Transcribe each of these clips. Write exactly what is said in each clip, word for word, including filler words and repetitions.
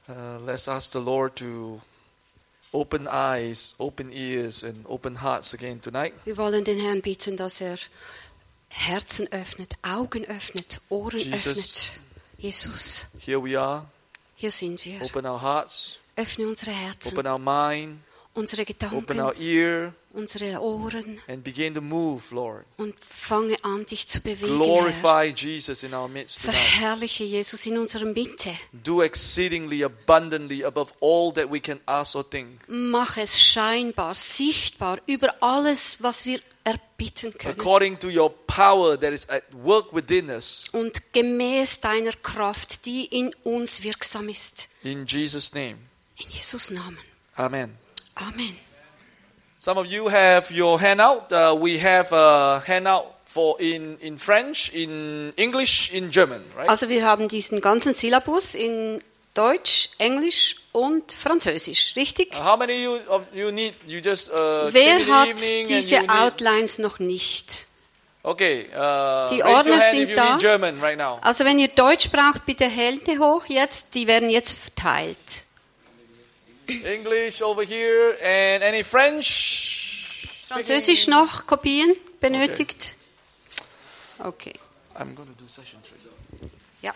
Uh, let's ask the Lord to open eyes, open ears and open hearts again tonight. Wir wollen den Herrn bitten, dass er Herzen öffnet, Augen öffnet, Ohren Jesus. öffnet. Jesus, Here we are. hier sind wir. Open our hearts, Öffne unsere Herzen, open our mind, unsere open Gedanken, our ear unsere Ohren and begin to move, Lord. und fange an, dich zu bewegen, Herr. Glorify Jesus in our midst tonight. Verherrliche Jesus in unserer Mitte. Do exceedingly abundantly above all that we can ask or think. Mach es scheinbar, sichtbar, über alles, was wir erbitten können. According to your power that is at work within us. Und gemäß deiner Kraft, die in uns wirksam ist. In Jesus' name. In Jesus' Namen. Amen. Amen. Some of you have your handout. Uh, we have a handout for in, in French, in English, in German, right? Also wir haben diesen ganzen Syllabus in Deutsch, Englisch und Französisch, richtig? Uh, how many you, of you need? You just uh, Wer came in the hat evening and diese you need- Outlines noch nicht? Okay. Uh, Die raise your Ordner hand sind if you da. need German right now. Also wenn ihr Deutsch braucht, bitte Hände hoch jetzt, die werden jetzt verteilt. English over here and any French? Französisch noch Kopien benötigt? Okay. I'm going to do session three. Ja.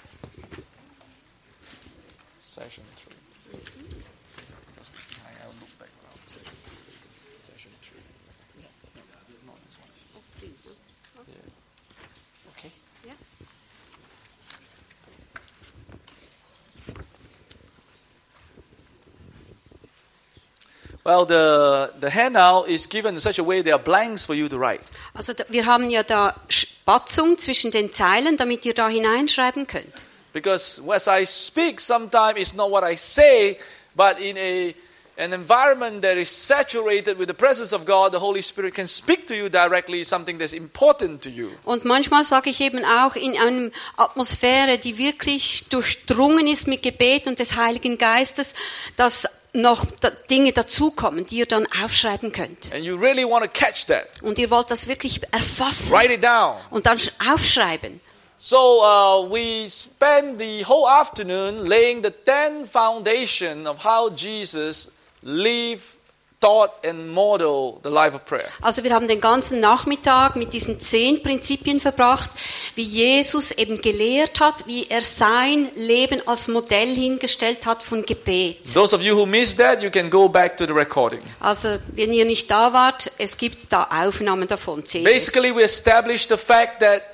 Session three. I'll look back around. Session three. Not this one. Yeah. Okay. Yes. Well, the the handout is given in such a way there are blanks for you to write. Also da, wir haben ja da Spatzung zwischen den Zeilen, damit ihr da hineinschreiben könnt. Because as I speak, sometimes it's not what I say, but in a an environment that is saturated with the presence of God, the Holy Spirit can speak to you directly, something that's important to you. Und manchmal sage ich eben auch in einer Atmosphäre, die wirklich durchdrungen ist mit Gebet und des Heiligen Geistes, dass noch Dinge dazukommen, die ihr dann aufschreiben könnt. And you really want to catch that. Und ihr wollt das wirklich erfassen Write it down. und dann aufschreiben. So uh, we spend the whole afternoon laying the ten foundation of how Jesus lived, taught and modeled the life of prayer. Also wir haben den ganzen Nachmittag mit diesen zehn Prinzipien verbracht, wie Jesus eben gelehrt hat, wie er sein Leben als Modell hingestellt hat von Gebet. Those of you who missed that, you can go back to the recording. Also wenn ihr nicht da wart, es gibt da Aufnahmen davon. C Ds. Basically, we established the fact that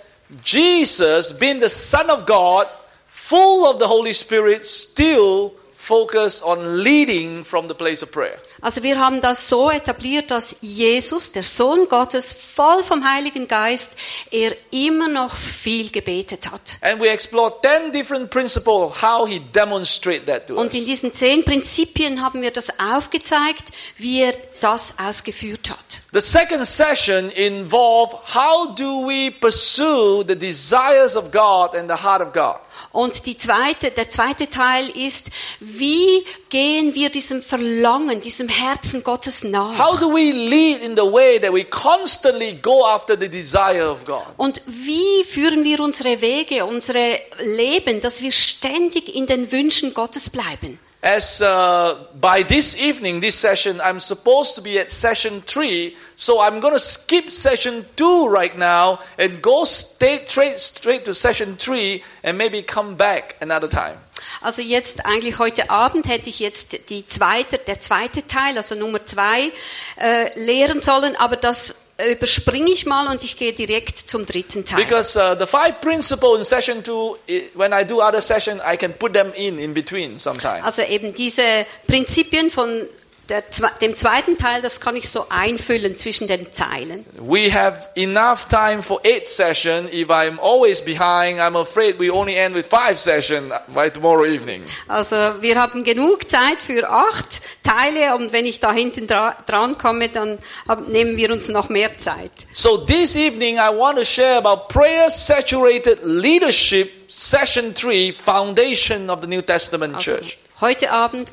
Jesus, being the Son of God, full of the Holy Spirit, still focused on leading from the place of prayer. Also wir haben das so etabliert, dass Jesus, der Sohn Gottes, voll vom Heiligen Geist, er immer noch viel gebetet hat. And we explored ten different principles how he demonstrated that to Und in us. diesen zehn Prinzipien haben wir das aufgezeigt, wie er das ausgeführt hat. The second session involved how do we pursue the desires of God and the heart of God. Und die zweite, der zweite Teil ist, wie gehen wir diesem Verlangen, diesem Herzen Gottes nach? How do we lead in the way that we constantly go after the desire of God? Und wie führen wir unsere Wege, unsere Leben, dass wir ständig in den Wünschen Gottes bleiben? As uh, by this evening, this session, I'm supposed to be at session three, so I'm going to skip session two right now and go straight, straight, straight to session three and maybe come back another time. Also jetzt eigentlich heute Abend hätte ich jetzt die zweite, der zweite Teil, also Nummer zwei, äh, lehren sollen, aber das überspringe ich mal und ich gehe direkt zum dritten Teil. Because uh, the five principles in session two, I, when I do other session, I can put them in in between sometimes. Also eben diese Prinzipien von der, dem zweiten Teil, das kann ich so einfüllen zwischen den Zeilen. We have enough time for eight session. If I'm always behind, I'm afraid we only end with five session by tomorrow evening. Also wir haben genug Zeit für acht Teile und wenn ich da hinten dra- dran komme, dann hab, nehmen wir uns noch mehr Zeit. So this evening I want to share about prayer saturated leadership session three, foundation of the New Testament Also church. heute Abend geht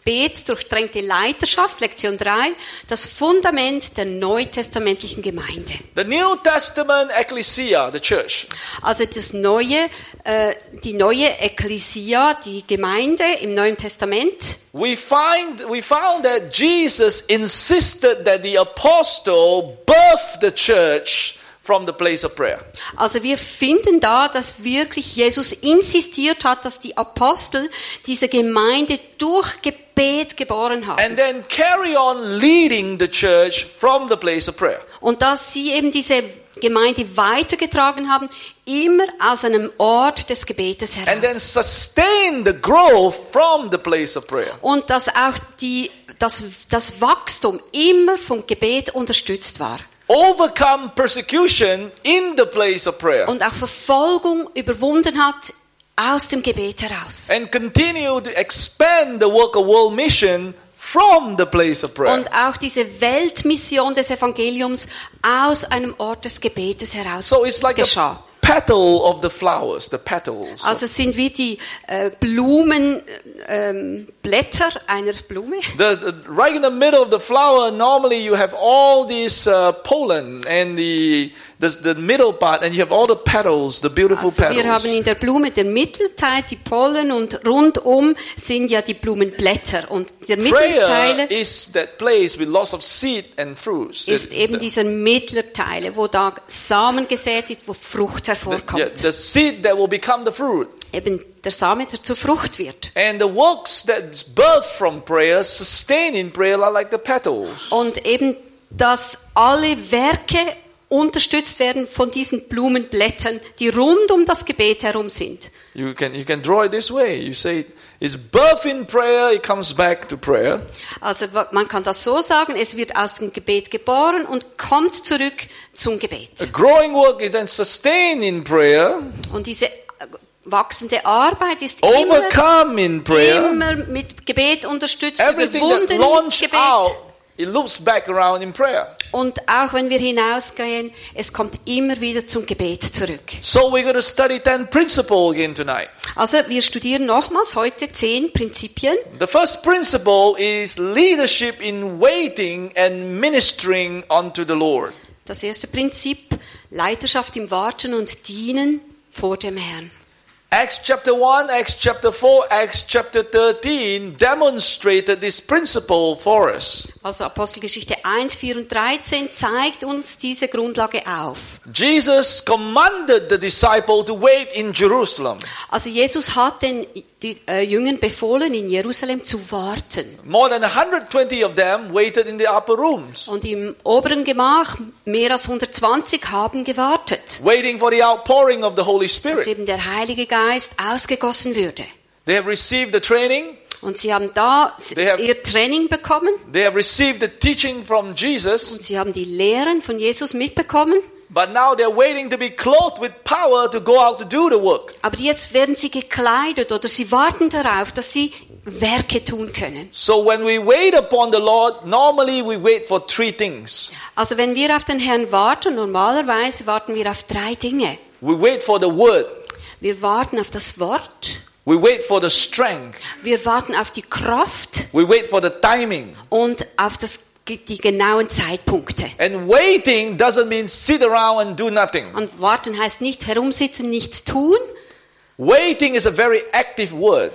gebetsdurchtränkte Leiterschaft, Lektion drei, das Fundament der neutestamentlichen Gemeinde. The New Testament Ecclesia, the church. Also das neue, äh, die neue Ekklesia, die Gemeinde im Neuen Testament. We find we found that Jesus insisted that the apostle birth the church from the place of prayer. Also wir finden da, dass wirklich Jesus insistiert hat, dass die Apostel diese Gemeinde durch Gebet geboren haben. And then carry on leading the church from the place of prayer. Und dass sie eben diese Gemeinde weitergetragen haben, immer aus einem Ort des Gebetes heraus. And then sustain the growth from the place of prayer. Und dass auch die, das, das Wachstum immer vom Gebet unterstützt war. Overcome persecution in the place of prayer. Und auch Verfolgung überwunden hat aus dem Gebet heraus. And continue to expand the work of world mission from the place of prayer. Und auch diese Weltmission des Evangeliums aus einem Ort des Gebetes heraus So it's like geschah. a petal of the flowers, the petals. Also es sind wie die äh, Blumen, ähm, Blätter einer Blume. The, the, right in the middle of the flower, normally you have all this uh, pollen and the, the the middle part, and you have all the petals, the beautiful Also wir haben petals. in der Blume den Mittelteil, die Pollen, und rundum sind ja die Blumenblätter. Und der Mittelteil Prayer is that place with lots of seed and fruits. ist It- eben dieser Mittelteil, wo da Samen gesät ist, wo Frucht the, hervorkommt. yeah, the seed that will become the fruit. Eben der Same, der zur Frucht wird. And the works that birth from prayer, sustain in prayer, are like the petals. Und eben, dass alle Werke unterstützt werden von diesen Blumenblättern, die rund um das Gebet herum sind. You can you can draw it this way. You say it's birth in prayer, it comes back to prayer. Also man kann das so sagen, es wird aus dem Gebet geboren und kommt zurück zum Gebet. A growing work is then sustained in prayer, Und diese wachsende Arbeit ist immer, overcome in prayer. immer mit Gebet unterstützt, Everything that überwunden im launched Gebet. out, it loops back around in prayer. Und auch wenn wir hinausgehen, es kommt immer wieder zum Gebet zurück. So we're going to study ten principles again tonight. Also wir studieren nochmals heute zehn Prinzipien. The first principle is leadership in waiting and ministering unto the Lord. Das erste Prinzip, Leiterschaft im Warten und Dienen vor dem Herrn. Acts chapter one, Acts chapter four, Acts chapter thirteen demonstrated this principle for us. Also Apostelgeschichte eins, vier und dreizehn zeigt uns diese Grundlage auf. Jesus commanded the disciple to wait in Jerusalem. Also Jesus hat den die, äh, Jüngern befohlen, in Jerusalem zu warten. More than one hundred twenty of them waited in the upper rooms, Und im oberen Gemach mehr als hundertzwanzig haben gewartet, waiting for the outpouring of the Holy dass Spirit. eben der Heilige Geist ausgegossen würde. They have received the training, Und sie haben da They have- ihr Training bekommen they have received the teaching from Jesus, und sie haben die Lehren von Jesus mitbekommen. but now they're waiting to be clothed with power to go out to do the work. Aber jetzt werden sie gekleidet oder sie warten darauf, dass sie Werke tun können. So when we wait upon the Lord, normally we wait for three things. Also wenn wir auf den Herrn warten, normalerweise warten wir auf drei Dinge. We wait for the word. Wir warten auf das Wort, We wait for the strength. wir warten auf die Kraft We wait for the timing. und auf das, die genauen Zeitpunkte. And waiting doesn't mean sit around and do nothing. Und warten heißt nicht herumsitzen, nichts tun. Waiting is a very active word.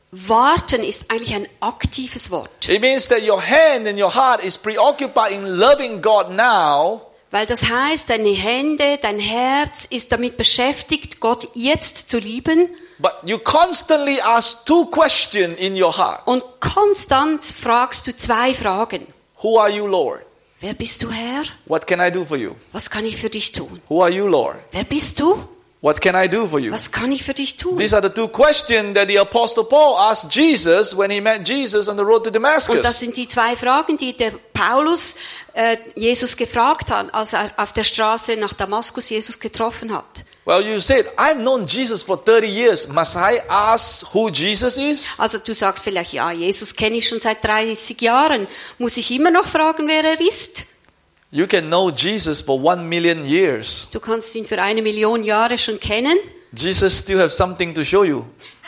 Warten ist eigentlich ein aktives Wort, It means that your hand and your heart is preoccupied in loving God now, weil das heißt, deine Hände, dein Herz ist damit beschäftigt, Gott jetzt zu lieben. but you constantly ask two questions in your heart. Und konstant fragst du zwei Fragen. Who are you, Lord? Wer bist du, Herr? What can I do for you? Was kann ich für dich tun? Who are you, Lord? Wer bist du? What can I do for you? Was kann ich für dich tun? These are the two questions that the Apostle Paul asked Jesus when he met Jesus on the road to Und das Damascus. sind die zwei Fragen, die der Paulus äh, Jesus gefragt hat, als er auf der Straße nach Damaskus Jesus getroffen hat. Well, you said, I've known Jesus for thirty years. Must I ask who Jesus is? Also du sagst vielleicht, ja, Jesus kenne ich schon seit dreißig Jahren. Muss ich immer noch fragen, wer er ist? You can know Jesus for one million years. Du kannst ihn für eine Million Jahre schon kennen. Jesus still have something to show you.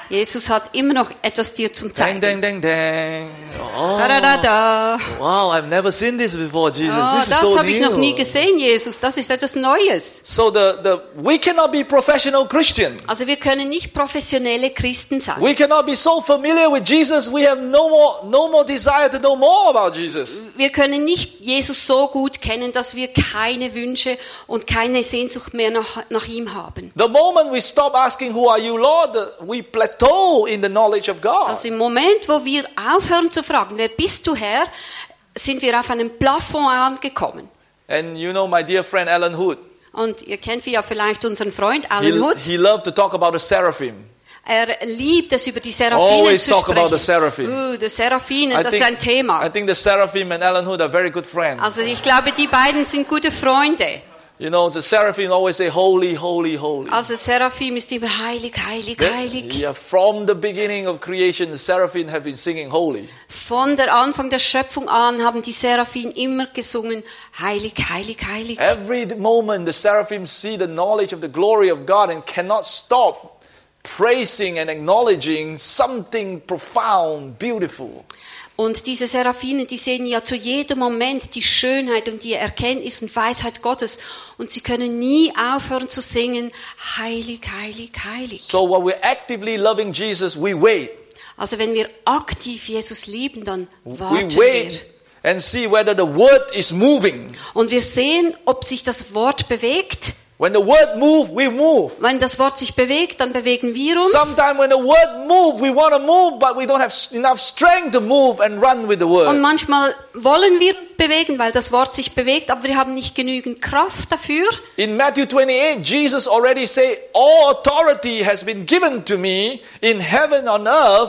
Jesus hat immer noch etwas dir zum Dang, Zeigen. dang, dang, dang. Oh. Da, da, da, da. Wow, I've never seen this before, Jesus. Oh, This is das so habe ich noch nie new. gesehen, Jesus. Das ist etwas Neues. So the, the we cannot be professional Christian. Also wir können nicht professionelle Christen sein. We cannot be so familiar with Jesus. We have no more no more desire to know more about Jesus. Wir können nicht Jesus so gut kennen, dass wir keine Wünsche und keine Sehnsucht mehr nach, nach ihm haben. The moment we stop asking, "Who are you, Lord?" the- we plateau in the knowledge of God. Also im Moment, wo wir aufhören zu fragen, wer bist du, Herr, sind wir auf einem Plafond angekommen. And you know my dear friend Alan Hood. Und ihr kennt ja vielleicht unseren Freund He, Alan Hood. he loved to talk about the seraphim. Er liebt es, über die Seraphinen Always zu talk about the sprechen. seraphim. Uh, die Seraphinen, I das think, ist ein Thema. I think the seraphim and Alan Hood are very good friends. Also ich glaube, die beiden sind gute Freunde. You know, the seraphim always say, "Holy, holy, holy." Also Seraphim ist immer heilig, heilig, heilig. Yeah, from the beginning of creation, the seraphim have been singing holy. Von der Anfang der Schöpfung an haben die Seraphim immer gesungen, heilig, heilig, heilig. Every moment, the seraphim see the knowledge of the glory of God and cannot stop praising and acknowledging something profound, beautiful. Und diese Seraphinen, die sehen ja zu jedem Moment die Schönheit und die Erkenntnis und Weisheit Gottes. Und sie können nie aufhören zu singen, heilig, heilig, heilig. So while we're actively loving Jesus, we wait. Also wenn wir aktiv Jesus lieben, dann We warten wir. wait and see whether the word is moving. Und wir sehen, ob sich das Wort bewegt. When the word moves, we move. Wenn das Wort sich bewegt, dann bewegen wir uns. Sometimes when the word moves, we want to move, but we don't have enough strength to move and run with the Und word. manchmal wollen wir uns bewegen, weil das Wort sich bewegt, aber wir haben nicht genügend Kraft dafür. In Matthew twenty-eight, Jesus already said, "All authority has been given to me in heaven and earth.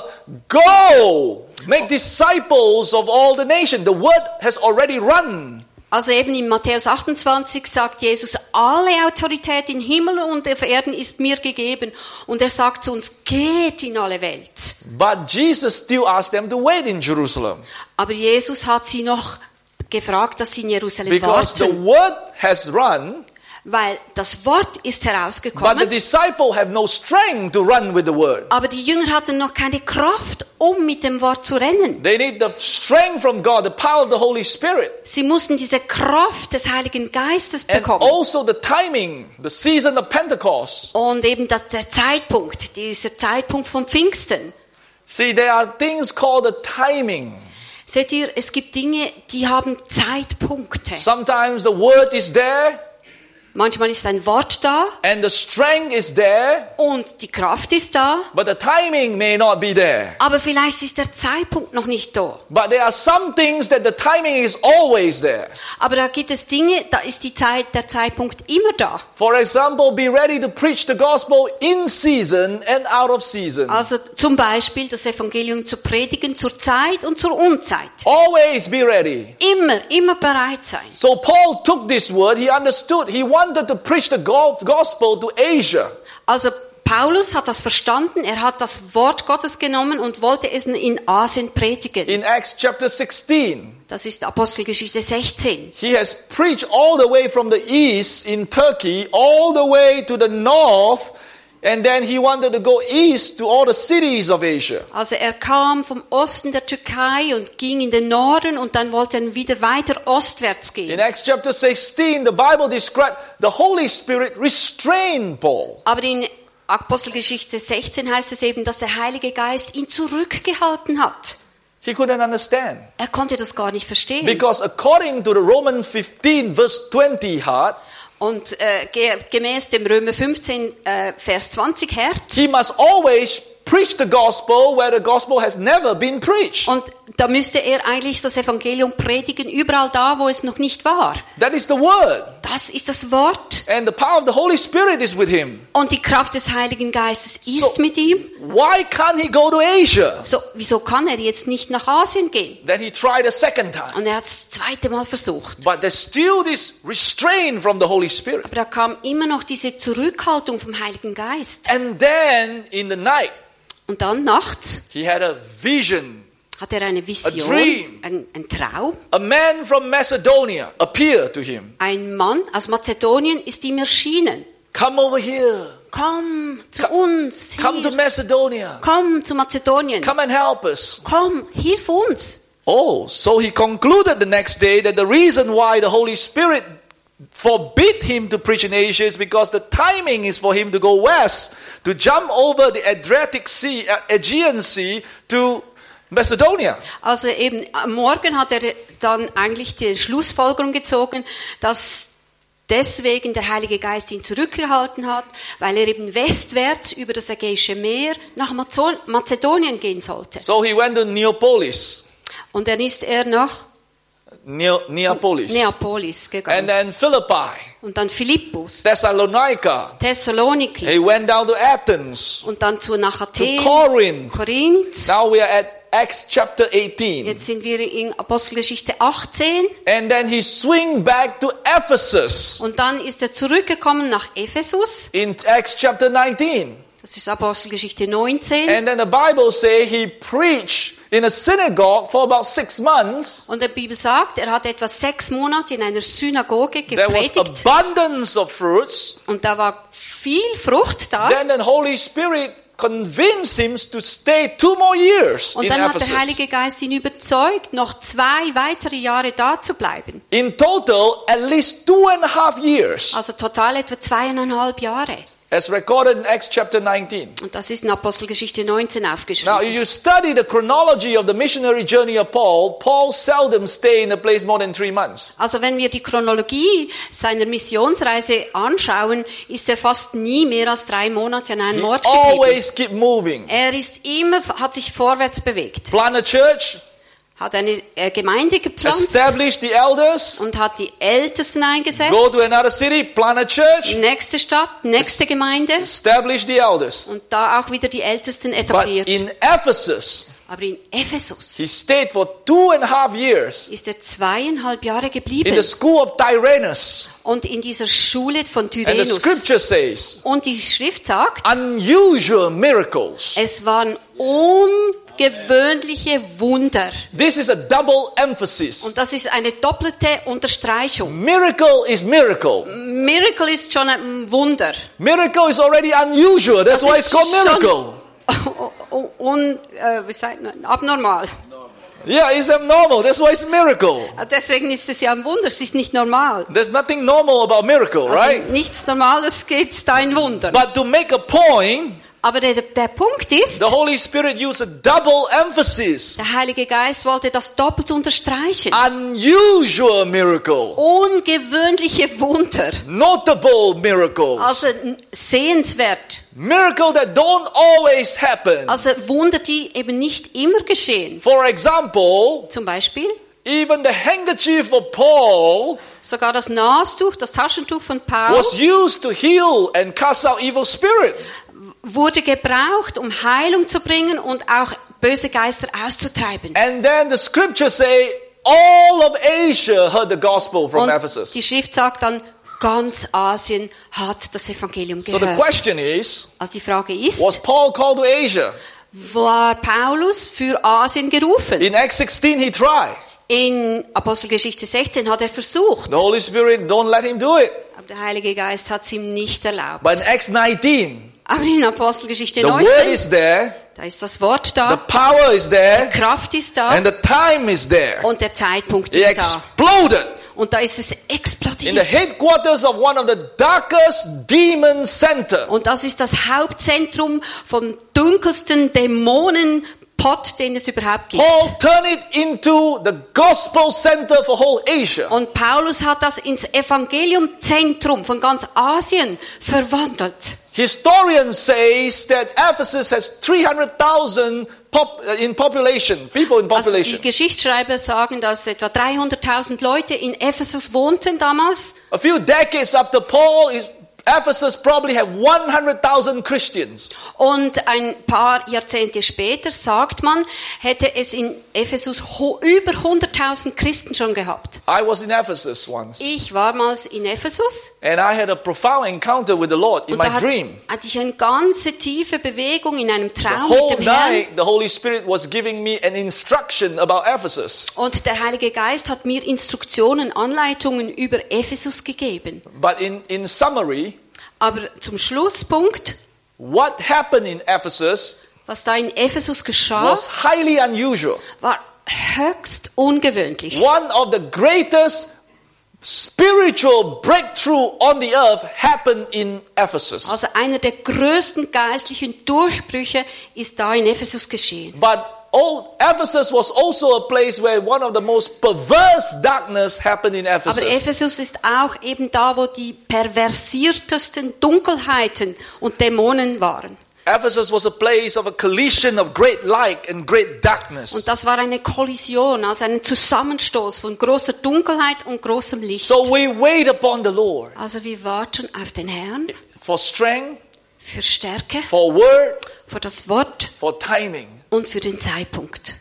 Go, make disciples of all the nations." The word has already run. Also eben in Matthäus achtundzwanzig sagt Jesus, alle Autorität im Himmel und auf Erden ist mir gegeben. Und er sagt zu uns, geht in alle Welt. But Jesus still asked them to wait in Jerusalem Aber Jesus hat sie noch gefragt, dass sie in Jerusalem because the warten. word has run, Weil das Wort ist but the herausgekommen, disciple have no strength to run with the word. aber die Jünger hatten noch keine Kraft, um mit dem Wort zu rennen. They need the strength from God, the power of the Holy Spirit. Sie mussten diese Kraft des Heiligen Geistes And bekommen. also the timing, the season of Pentecost. Und eben das, der Zeitpunkt, dieser Zeitpunkt von Pfingsten. See, there are things called the timing. Seht ihr, es gibt Dinge, die haben Zeitpunkte. Sometimes the word is there Manchmal ist ein Wort da and the strength is there, und die Kraft ist da, but the timing may not be there. aber vielleicht ist der Zeitpunkt noch nicht da. But there are some things that the timing is always there. Aber da gibt es Dinge, da ist die Zeit, der Zeitpunkt immer da. For example, be ready to preach the gospel in season and out of season. Also zum Beispiel das Evangelium zu predigen zur Zeit und zur Unzeit. Always be ready. Immer, immer bereit sein. So Paul took this word, he understood, he wanted to preach the go- gospel to Asia. Also Paulus hat das verstanden, er hat das Wort Gottes genommen und wollte es in Asien predigen. In Acts chapter sixteen, Das ist Apostelgeschichte sechzehn. he has preached all the way from the east in Turkey, all the way to the north, and then he wanted to go east to all the cities of Asia. Also er kam vom Osten der Türkei und ging in den Norden und dann wollte er wieder weiter ostwärts In gehen. Acts chapter sixteen, the Bible describes the Holy Spirit restrained Paul. Aber in Apostelgeschichte sechzehn heißt es eben, dass der Heilige Geist ihn zurückgehalten hat. He couldn't understand. Er konnte das gar nicht verstehen. Because according to the Roman fifteen verse twenty heart, Und äh, ge gemäß dem Römer fünfzehn, äh, Vers zwanzig Herz. he must always preach the gospel where the gospel has never been preached. Und da müsste er eigentlich das Evangelium predigen, überall da, wo es noch nicht war. That is the word. Das ist das Wort. And the power of the Holy Spirit is with him. Und die Kraft des Heiligen Geistes ist So- mit ihm. Why can't he go to Asia? So, wieso kann er jetzt nicht nach Asien gehen? Then he tried a second time. Und er hat es das zweite Mal versucht. But there's still this restraint from the Holy Spirit. Aber da kam immer noch diese Zurückhaltung vom Heiligen Geist. And then in the night, Und dann nachts he had a vision. hat er eine Vision, dream. ein, ein Traum. A man from Macedonia appeared to him. Ein Mann aus Mazedonien ist ihm erschienen. Come over here. komm zu Co- uns, Come to hier. Macedonia. Komm zu Mazedonien, Come and help us. komm, hilf uns. Oh, so he concluded the next day that the reason why the Holy Spirit forbid him to preach in Asia is because the timing is for him to go west, to jump over the Adriatic Sea, uh, Aegean Sea to Macedonia. Also eben am Morgen hat er dann eigentlich die Schlussfolgerung gezogen, dass deswegen der Heilige Geist ihn zurückgehalten hat, weil er eben westwärts über das Ägäische Meer nach Mazo- Mazedonien gehen sollte. So he went to Neapolis, Und dann ist er nach Neo- Neapolis, Neapolis and gegangen. then Philippi, Und dann Philippus, Thessalonica. Thessaloniki. He went down to Athens, Und dann zu nach to Athen, Corinth. Korinth. Now we are at Acts chapter eighteen. Jetzt sind wir in Apostelgeschichte achtzehn. And then he swing back to Ephesus Und dann ist er zurückgekommen nach Ephesus. in Acts chapter nineteen. Das ist Apostelgeschichte neunzehn. And then the Bible say he preached in a synagogue for about six months. Und die Bibel sagt, er hat etwa sechs Monate in einer Synagoge There was gepredigt. abundance of fruits. Und da war viel Frucht da. Then the Holy Spirit convinced him to stay two more years Und in dann hat der Ephesus. Heilige Geist ihn überzeugt, noch zwei weitere Jahre da zu bleiben. In total, at least two and a half years, Also total etwa zweieinhalb Jahre. as recorded in Acts chapter nineteen. Und das ist in Apostelgeschichte neunzehn Now, aufgeschrieben. if you study the chronology of the missionary journey of Paul, Paul seldom stayed in a place more than three months. Also wenn wir die Chronologie seiner Missionsreise anschauen, ist er fast nie mehr als drei Monate an einem He Ort geblieben. always keep moving. Er ist immer, hat sich vorwärts bewegt, Plant a church, hat eine äh, Gemeinde gepflanzt establish the elders, und hat die Ältesten eingesetzt. go to another city, plant a church, Nächste Stadt, nächste Gemeinde establish the elders. und da auch wieder die Ältesten But etabliert. in Ephesus, Aber in Ephesus he stayed for two and a half years ist er zweieinhalb Jahre in geblieben the school of Tyrannus. und in dieser Schule von And the Tyrannus. scripture says, Und die Schrift sagt, unusual miracles. es waren ungewöhnliche Wunder. This is a double emphasis. Und das ist eine doppelte Unterstreichung. Miracle is miracle. Miracle ist schon ein Wunder. Miracle is already unusual. That's Das why it's ist called schon- miracle. Un, äh, wie sagt man, abnormal. Yeah, it's abnormal. That's why it's miracle. Deswegen ist es ja ein Wunder, es ist nicht normal. There's nothing normal about miracle, right? Also nichts Normales geht da in Wunder. But to make a point, Aber der, der Punkt ist, the Holy Spirit used a double emphasis. der Heilige Geist wollte das doppelt unterstreichen. Unusual miracle. Ungewöhnliche Wunder. Notable miracles. Also n- sehenswert. Miracle that don't always happen. Also Wunder, die eben nicht immer geschehen. For example, Zum Beispiel even the handkerchief of Paul sogar das Nastuch, das Taschentuch von Paul was used to heal and cast out evil spirit. wurde gebraucht, um Heilung zu bringen und auch böse Geister auszutreiben. And then the scriptures say all of Asia heard the gospel from Und Ephesus. die Schrift sagt dann, ganz Asien hat das Evangelium So the gehört. question is, Also die Frage ist, was Paul called to Asia? war Paulus für Asien gerufen? In Acts sixteen he tried. In Apostelgeschichte sechzehn hat er versucht, The Holy Spirit don't let him do it. aber der Heilige Geist hat es ihm nicht erlaubt. But in Acts nineteen, Aber in Apostelgeschichte the word neunzehn, is there, da ist das Wort the da, power is there, Kraft ist da and the time is there. und der Zeitpunkt It ist da. exploded Und da ist es in the explodiert. headquarters of one of the darkest demon center. Und das ist das Hauptzentrum vom dunkelsten Dämonenpott, den es überhaupt gibt. Paul turned it into the gospel center for whole Asia. Und Paulus hat das ins Evangeliumzentrum von ganz Asien verwandelt. Historians says that Ephesus has three hundred thousand pop, uh, in population, people in Also die population. Geschichtsschreiber sagen, dass etwa dreihunderttausend Leute in Ephesus wohnten damals. A few decades after Paul, is, Ephesus probably had one hundred thousand Christians. Und ein paar Jahrzehnte später, sagt man, hätte es in Ephesus ho- über hunderttausend Christen schon gehabt. I was in Ephesus once, Ich war mal in Ephesus and I had a profound encounter with the Lord in und my da hat, dream. hatte ich eine ganze tiefe Bewegung in einem The Traum whole mit dem Herrn. night, the Holy Spirit was giving me an instruction about Ephesus. Und der Heilige Geist hat mir Instruktionen, Anleitungen über Ephesus gegeben. But in, in summary, Aber zum Schlusspunkt, what happened in Ephesus was da in Ephesus geschah, was highly unusual. war höchst ungewöhnlich. One of the greatest spiritual breakthrough on the earth happened in Ephesus. Also einer der größten geistlichen Durchbrüche ist da in Ephesus geschehen. But old Ephesus was also a place where one of the most perverse darkness happened in Ephesus. Aber Ephesus ist auch eben da, wo die perversiertesten Dunkelheiten und Dämonen waren. Ephesus was a place of a collision of great light and great darkness. Und das war eine Kollision, also ein Zusammenstoß von großer Dunkelheit und großem Licht. So we wait upon the Lord Also wir warten auf den Herrn for strength, für Stärke, for word, für das Wort for timing. und für den Zeitpunkt.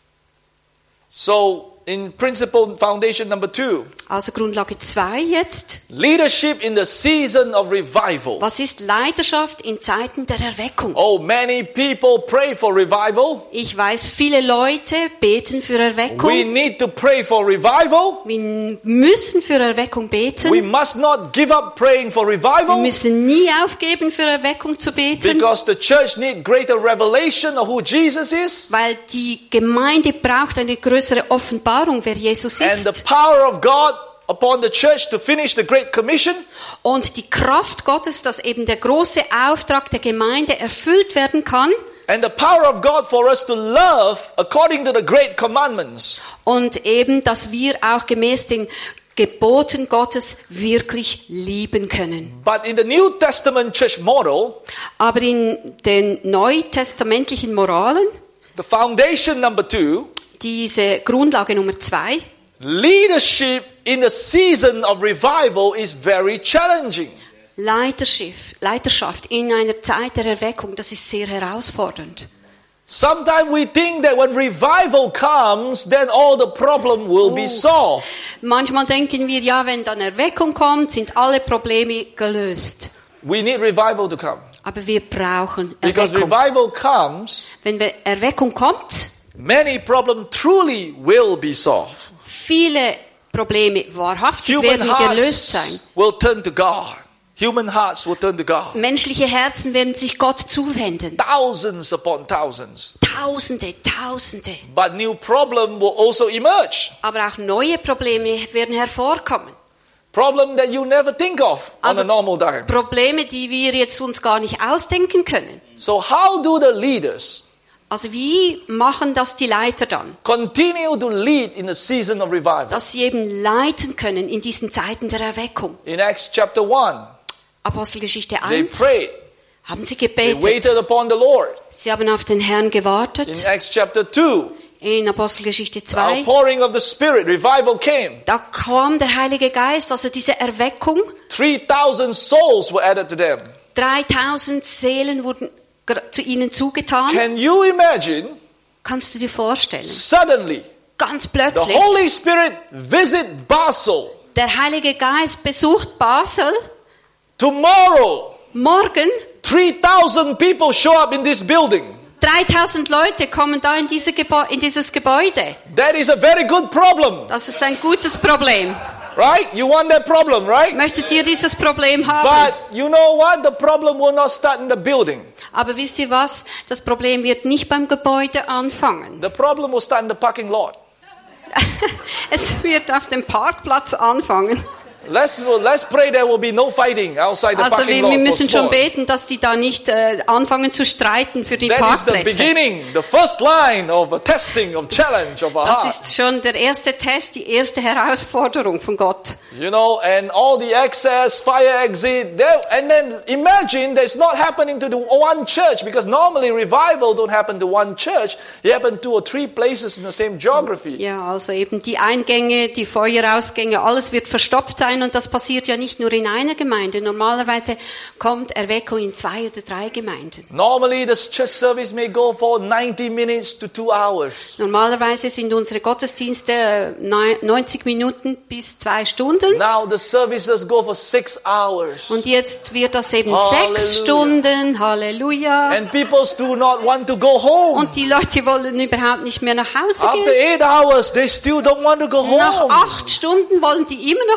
So in principle foundation number two, Also Grundlage zwei jetzt. leadership in the season of revival. Was ist Leiterschaft in Zeiten der Erweckung? Oh, many people pray for revival. Ich weiß, viele Leute beten für Erweckung. We need to pray for revival. Wir müssen für Erweckung beten. We must not give up praying for Wir revival müssen nie aufgeben, für Erweckung zu beten, because the church need greater revelation of who Jesus is weil die Gemeinde braucht eine größere Offenbarung, wer Jesus and the ist. power of God upon the church to finish the Great Commission. Und die Kraft Gottes, dass eben der große Auftrag der Gemeinde erfüllt werden kann. And the power of God for us to love according to the great commandments. Und eben, dass wir auch gemäß den Geboten Gottes wirklich lieben können. But in the New Testament church model, Aber in den neutestamentlichen Moralen, the foundation number two, diese Grundlage Nummer zwei, leadership in the season of revival is very challenging. Leiterschaft, Leiterschaft in einer Zeit der Erweckung, das ist sehr herausfordernd. Sometimes we think that when revival comes, then all the problem will be Oh. solved. Manchmal denken wir, ja, wenn dann Erweckung kommt, sind alle Probleme gelöst. We need revival to come. Aber wir brauchen Because Erweckung. revival comes, Wenn wir- Erweckung kommt, many problems truly will be solved. viele Probleme wahrhaftig Human werden gelöst hearts sein. will turn to God. Human hearts will turn to God. Menschliche Herzen werden sich Gott zuwenden. Thousands upon thousands. Tausende, Tausende. But new problem will also emerge. Aber auch neue Probleme werden hervorkommen. Problem that you never think of on Also a normal time. Probleme, die wir jetzt uns gar nicht ausdenken können. So how do the leaders Also wie machen das die Leiter dann? continue to lead in the season of revival? Dass sie eben leiten können in diesen Zeiten der Erweckung. In Acts chapter one, Apostelgeschichte they eins prayed. haben sie They gebetet. waited upon the Lord. Sie haben auf den Herrn In gewartet. Acts chapter two, In Apostelgeschichte the zwei. outpouring of the Spirit, revival came. Da kam der Heilige Geist, also diese Erweckung. three thousand souls were added to them. dreitausend Seelen wurden gra- zu ihnen zugetan. Can you imagine, Kannst du dir vorstellen? suddenly, Ganz the plötzlich, Holy Spirit visit Basel. der Heilige Geist besucht Basel. Tomorrow, Morgen, three thousand people show up in this building. dreitausend Leute kommen da in, diese Gebä- in dieses Gebäude. That is a very good problem, Das ist ein gutes Problem. right? You want that problem, right? Möchtet ihr dieses Problem haben? But you know what? The problem will not start in the building. Aber wisst ihr was? Das Problem wird nicht beim Gebäude anfangen. The problem will start in the parking lot. Es wird auf dem Parkplatz anfangen. Let's, let's pray there will be no fighting outside the Also parking wir, lot. wir for müssen schon sport. beten, dass die da nicht äh, anfangen zu streiten für die That is the Parkplätze. beginning, the first line of a testing, of challenge of our Das heart. ist schon der erste Test, die erste Herausforderung von Gott. You know, and all the access, fire exit, there, and then imagine that's not happening to the one church, because normally revival don't happen to one church, it happen two or three places in the same geography. Ja, also eben die Eingänge, die Feuerausgänge, alles wird verstopft sein und das passiert ja nicht nur in einer Gemeinde. Normalerweise kommt Erweckung in zwei oder drei Gemeinden. Normally the church service may go for ninety minutes to two hours. Normalerweise sind unsere Gottesdienste äh, neun- neunzig Minuten bis zwei Stunden. Now the services go for six hours. Und jetzt wird das eben Halleluja. sechs Stunden. Halleluja. And people do not want to go home. Und die Leute wollen überhaupt nicht mehr nach Hause After gehen. eight hours, they still don't want to go Nach home. acht Stunden wollen die immer noch bleiben.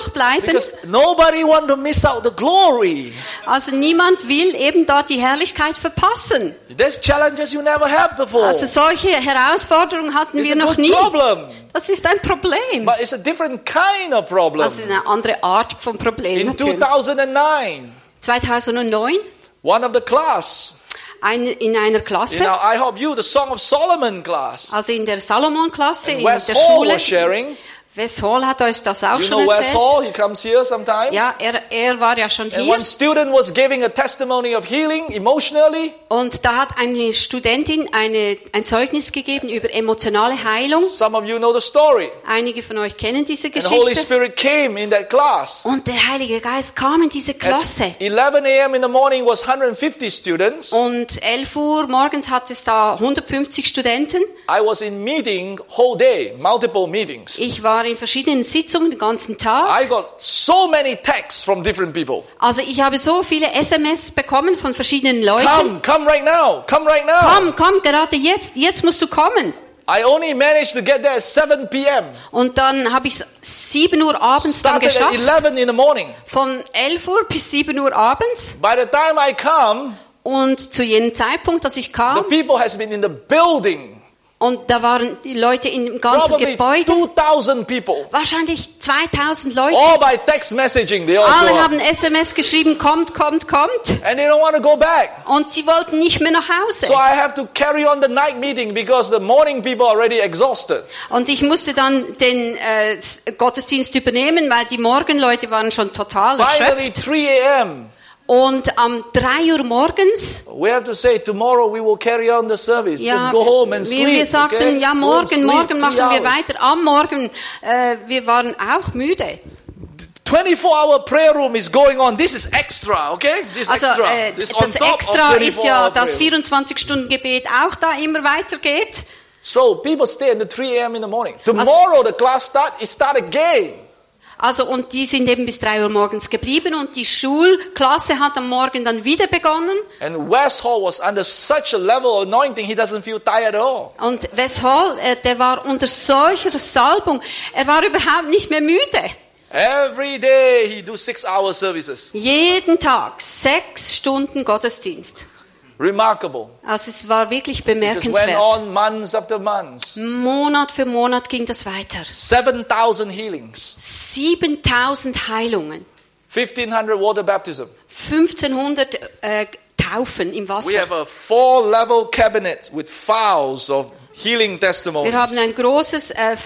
bleiben. Because nobody wants to miss out the glory. Also niemand will eben da die Herrlichkeit verpassen. There's challenges you never had before. Also solche Herausforderungen hatten It's wir a noch good nie. problem. Das ist ein Problem. But it's a different kind of problem. Das ist eine andere Art von Problem In natürlich. two thousand nine, zweitausendneun, one of the class, ein, in einer in Klasse, our I Hope You, the Song of Solomon class, also in der Salomon-Klasse, and in Wes der Hall Schule. was sharing. Wes Hall hat euch das auch You schon know Wes erzählt. Hall, he comes here sometimes. Ja, er, er war ja schon And hier. one student was giving a testimony of healing emotionally. Und da hat eine Studentin eine, ein Zeugnis gegeben über emotionale Heilung. Some of you know the story. Einige von euch kennen diese And the Holy Geschichte. Spirit came in that class. Und der Heilige Geist kam in diese Klasse. At eleven a.m. in the morning was one hundred fifty students. Und elf Uhr morgens hat es da hundertfünfzig Studenten. I was in meeting whole day, multiple meetings. Ich war in verschiedenen Sitzungen den ganzen Tag. I got so many texts from different people. Also ich habe so viele S M S bekommen von verschiedenen Leuten. Come, come right now, come right now. Komm, komm, gerade jetzt, jetzt musst du kommen. I only managed to get there at seven p.m. Und dann habe ich sieben Uhr abends dann Started at geschafft. eleven in the morning. Von elf Uhr bis sieben Uhr abends. By the time I come, Und zu jenem Zeitpunkt, dass ich the kam, people has been in the building. und da waren die Leute im ganzen Probably Gebäude, two thousand people. wahrscheinlich zweitausend Leute. All by text messaging. They all show Alle up. haben S M S geschrieben, kommt, kommt, kommt. And they don't want to go back. Und sie wollten nicht mehr nach Hause. So I have to carry on the night meeting because the morning people are already exhausted. Und ich musste dann den äh, Gottesdienst übernehmen, weil die Morgenleute waren schon total Finally, erschöpft. three a.m. Und am drei Uhr morgens, we have to say tomorrow we will carry on the service. ja, Just go home and wir, sleep. wir sagten, okay? ja, Go and morgen, sleep morgen three machen wir hours. weiter. Am Morgen, äh, wir waren auch müde. twenty-four hour prayer room is going on. This is extra, okay? This Also extra. äh, This on das top Extra of ist twenty-four ja, hour dass prayer. vierundzwanzig-Stunden-Gebet auch da immer weitergeht. So people stay until three a.m. in the morning. Tomorrow the class start. It start again. Also und die sind eben bis drei Uhr morgens geblieben und die Schulklasse hat am Morgen dann wieder begonnen. And Wes Hall was under such a level of anointing, he doesn't feel tired at all. Und Wes Hall, äh, der war unter solcher Salbung, er war überhaupt nicht mehr müde. Every day he do six hour services. Jeden Tag sechs Stunden Gottesdienst. Remarkable. Also es war wirklich It just went bemerkenswert. on months after months. Monat für Monat ging das weiter. seven thousand healings. siebentausend Heilungen, fifteen hundred water baptism. fünfzehnhundert äh, Taufen im We Wasser. have a four level cabinet with files of healing testimonies. Wir haben ein großes äh,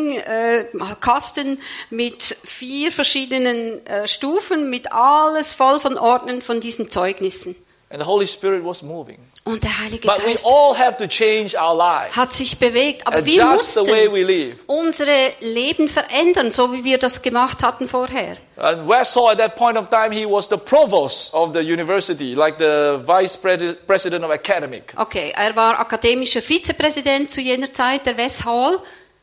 Filing-Kasten mit vier verschiedenen äh, Stufen, mit alles voll von Ordnern von diesen Zeugnissen. And the Holy Spirit was moving. Und der Heilige But we Geist all have to change our lives. hat sich bewegt. Aber wir Adjust the way mussten we live. unsere Leben verändern, so wie wir das gemacht hatten vorher. And Wes Hall, at that point of time, he was the provost of the university, like the vice pres- president of academic. Okay, er war akademischer Vizepräsident zu jener Zeit, der Wes Hall.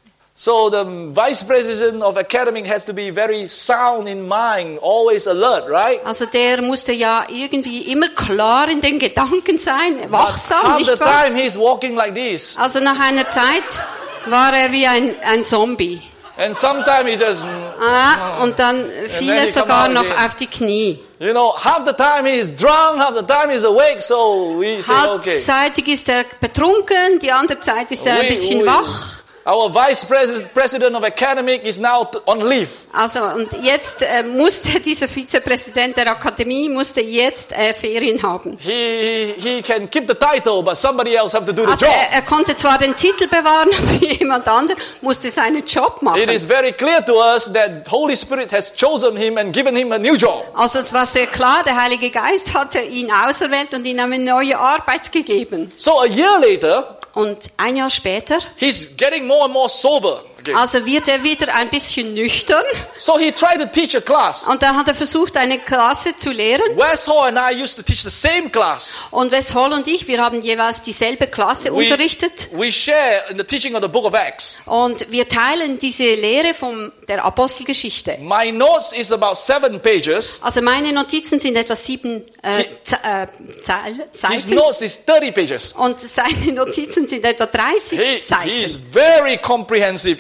So the vice president of academic has to be very sound in mind, always alert, right? Also der musste ja irgendwie immer klar in den Gedanken sein, But wachsam, half the nicht wahr? time he's walking like this. Also nach einer Zeit war er wie ein, ein Zombie. And sometimes he just, Ah, und dann fiel then er he come sogar out noch again. auf die Knie. you know, half the time he's drunk, half the time he's awake, so we say, okay. Halbzeitig ist er betrunken, die andere Zeit ist er ein We- bisschen we- wach. Our vice pres- president of academic is now t- on leave. Also und jetzt äh, musste dieser Vizepräsident der Akademie musste jetzt äh, Ferien haben. He, he he can keep the title, but somebody else have to do the Also job. er, er konnte zwar den Titel bewahren, aber jemand anderer musste seinen Job machen. It is very clear to us that Holy Spirit has chosen him and given him a new job. Also es war sehr klar, der Heilige Geist hatte ihn auserwählt und ihm eine neue Arbeit gegeben. So a year later, Und ein Jahr später, he's getting more and more sober. again. also wird er wieder ein bisschen nüchtern So he tried to teach a class. und dann hat er versucht, eine Klasse zu lehren. Wes Hall and I used to teach the same class. Und Wes Hall und ich, wir haben jeweils dieselbe Klasse We, unterrichtet. we share in the teaching of the book of Acts. Und wir teilen diese Lehre von der Apostelgeschichte. My notes is about seven pages. Also meine Notizen sind etwa sieben äh, Z äh, Zeil- His Seiten. notes is thirty pages. Und seine Notizen sind etwa dreißig He, he is Seiten. very comprehensive in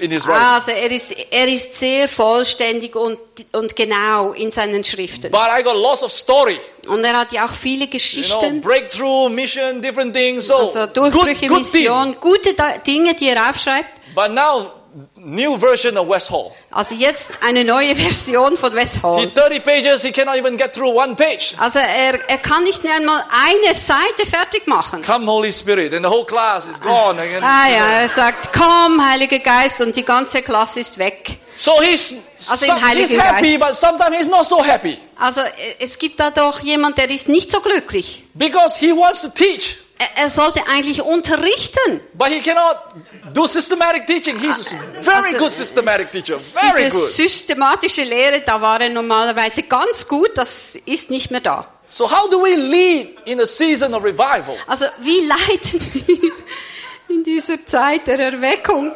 in his writing. Also er ist, er ist sehr vollständig und, und genau in seinen Schriften. But I got lots of story. Und er hat ja auch viele You know, Geschichten. breakthrough, mission, different things. So, Also Durchbrüche, good, good thing. Mission, gute Da- Dinge, die er aufschreibt. But now, new version of West Hall. Also jetzt eine neue Version von West He Hall. thirty pages, he cannot even get through one page. Also er, er kann nicht einmal eine Seite fertig machen. Come, Holy Spirit, and the whole class is gone again. Ah ja, er sagt, komm, Heiliger Geist, und die ganze Klasse ist weg. So he's, Also some, im Heiligen he's happy, Geist. but sometimes he's not so happy. Also es gibt da doch jemand, der ist nicht so glücklich. Because he wants to teach, Er, er sollte eigentlich unterrichten. but he cannot do systematic teaching. He's a very Also, good systematic teacher. Very Diese good. systematische Lehre, da war er normalerweise ganz gut, das ist nicht mehr da. So how do we lead in a season of revival? Also wie leiten wir in dieser Zeit der Erweckung?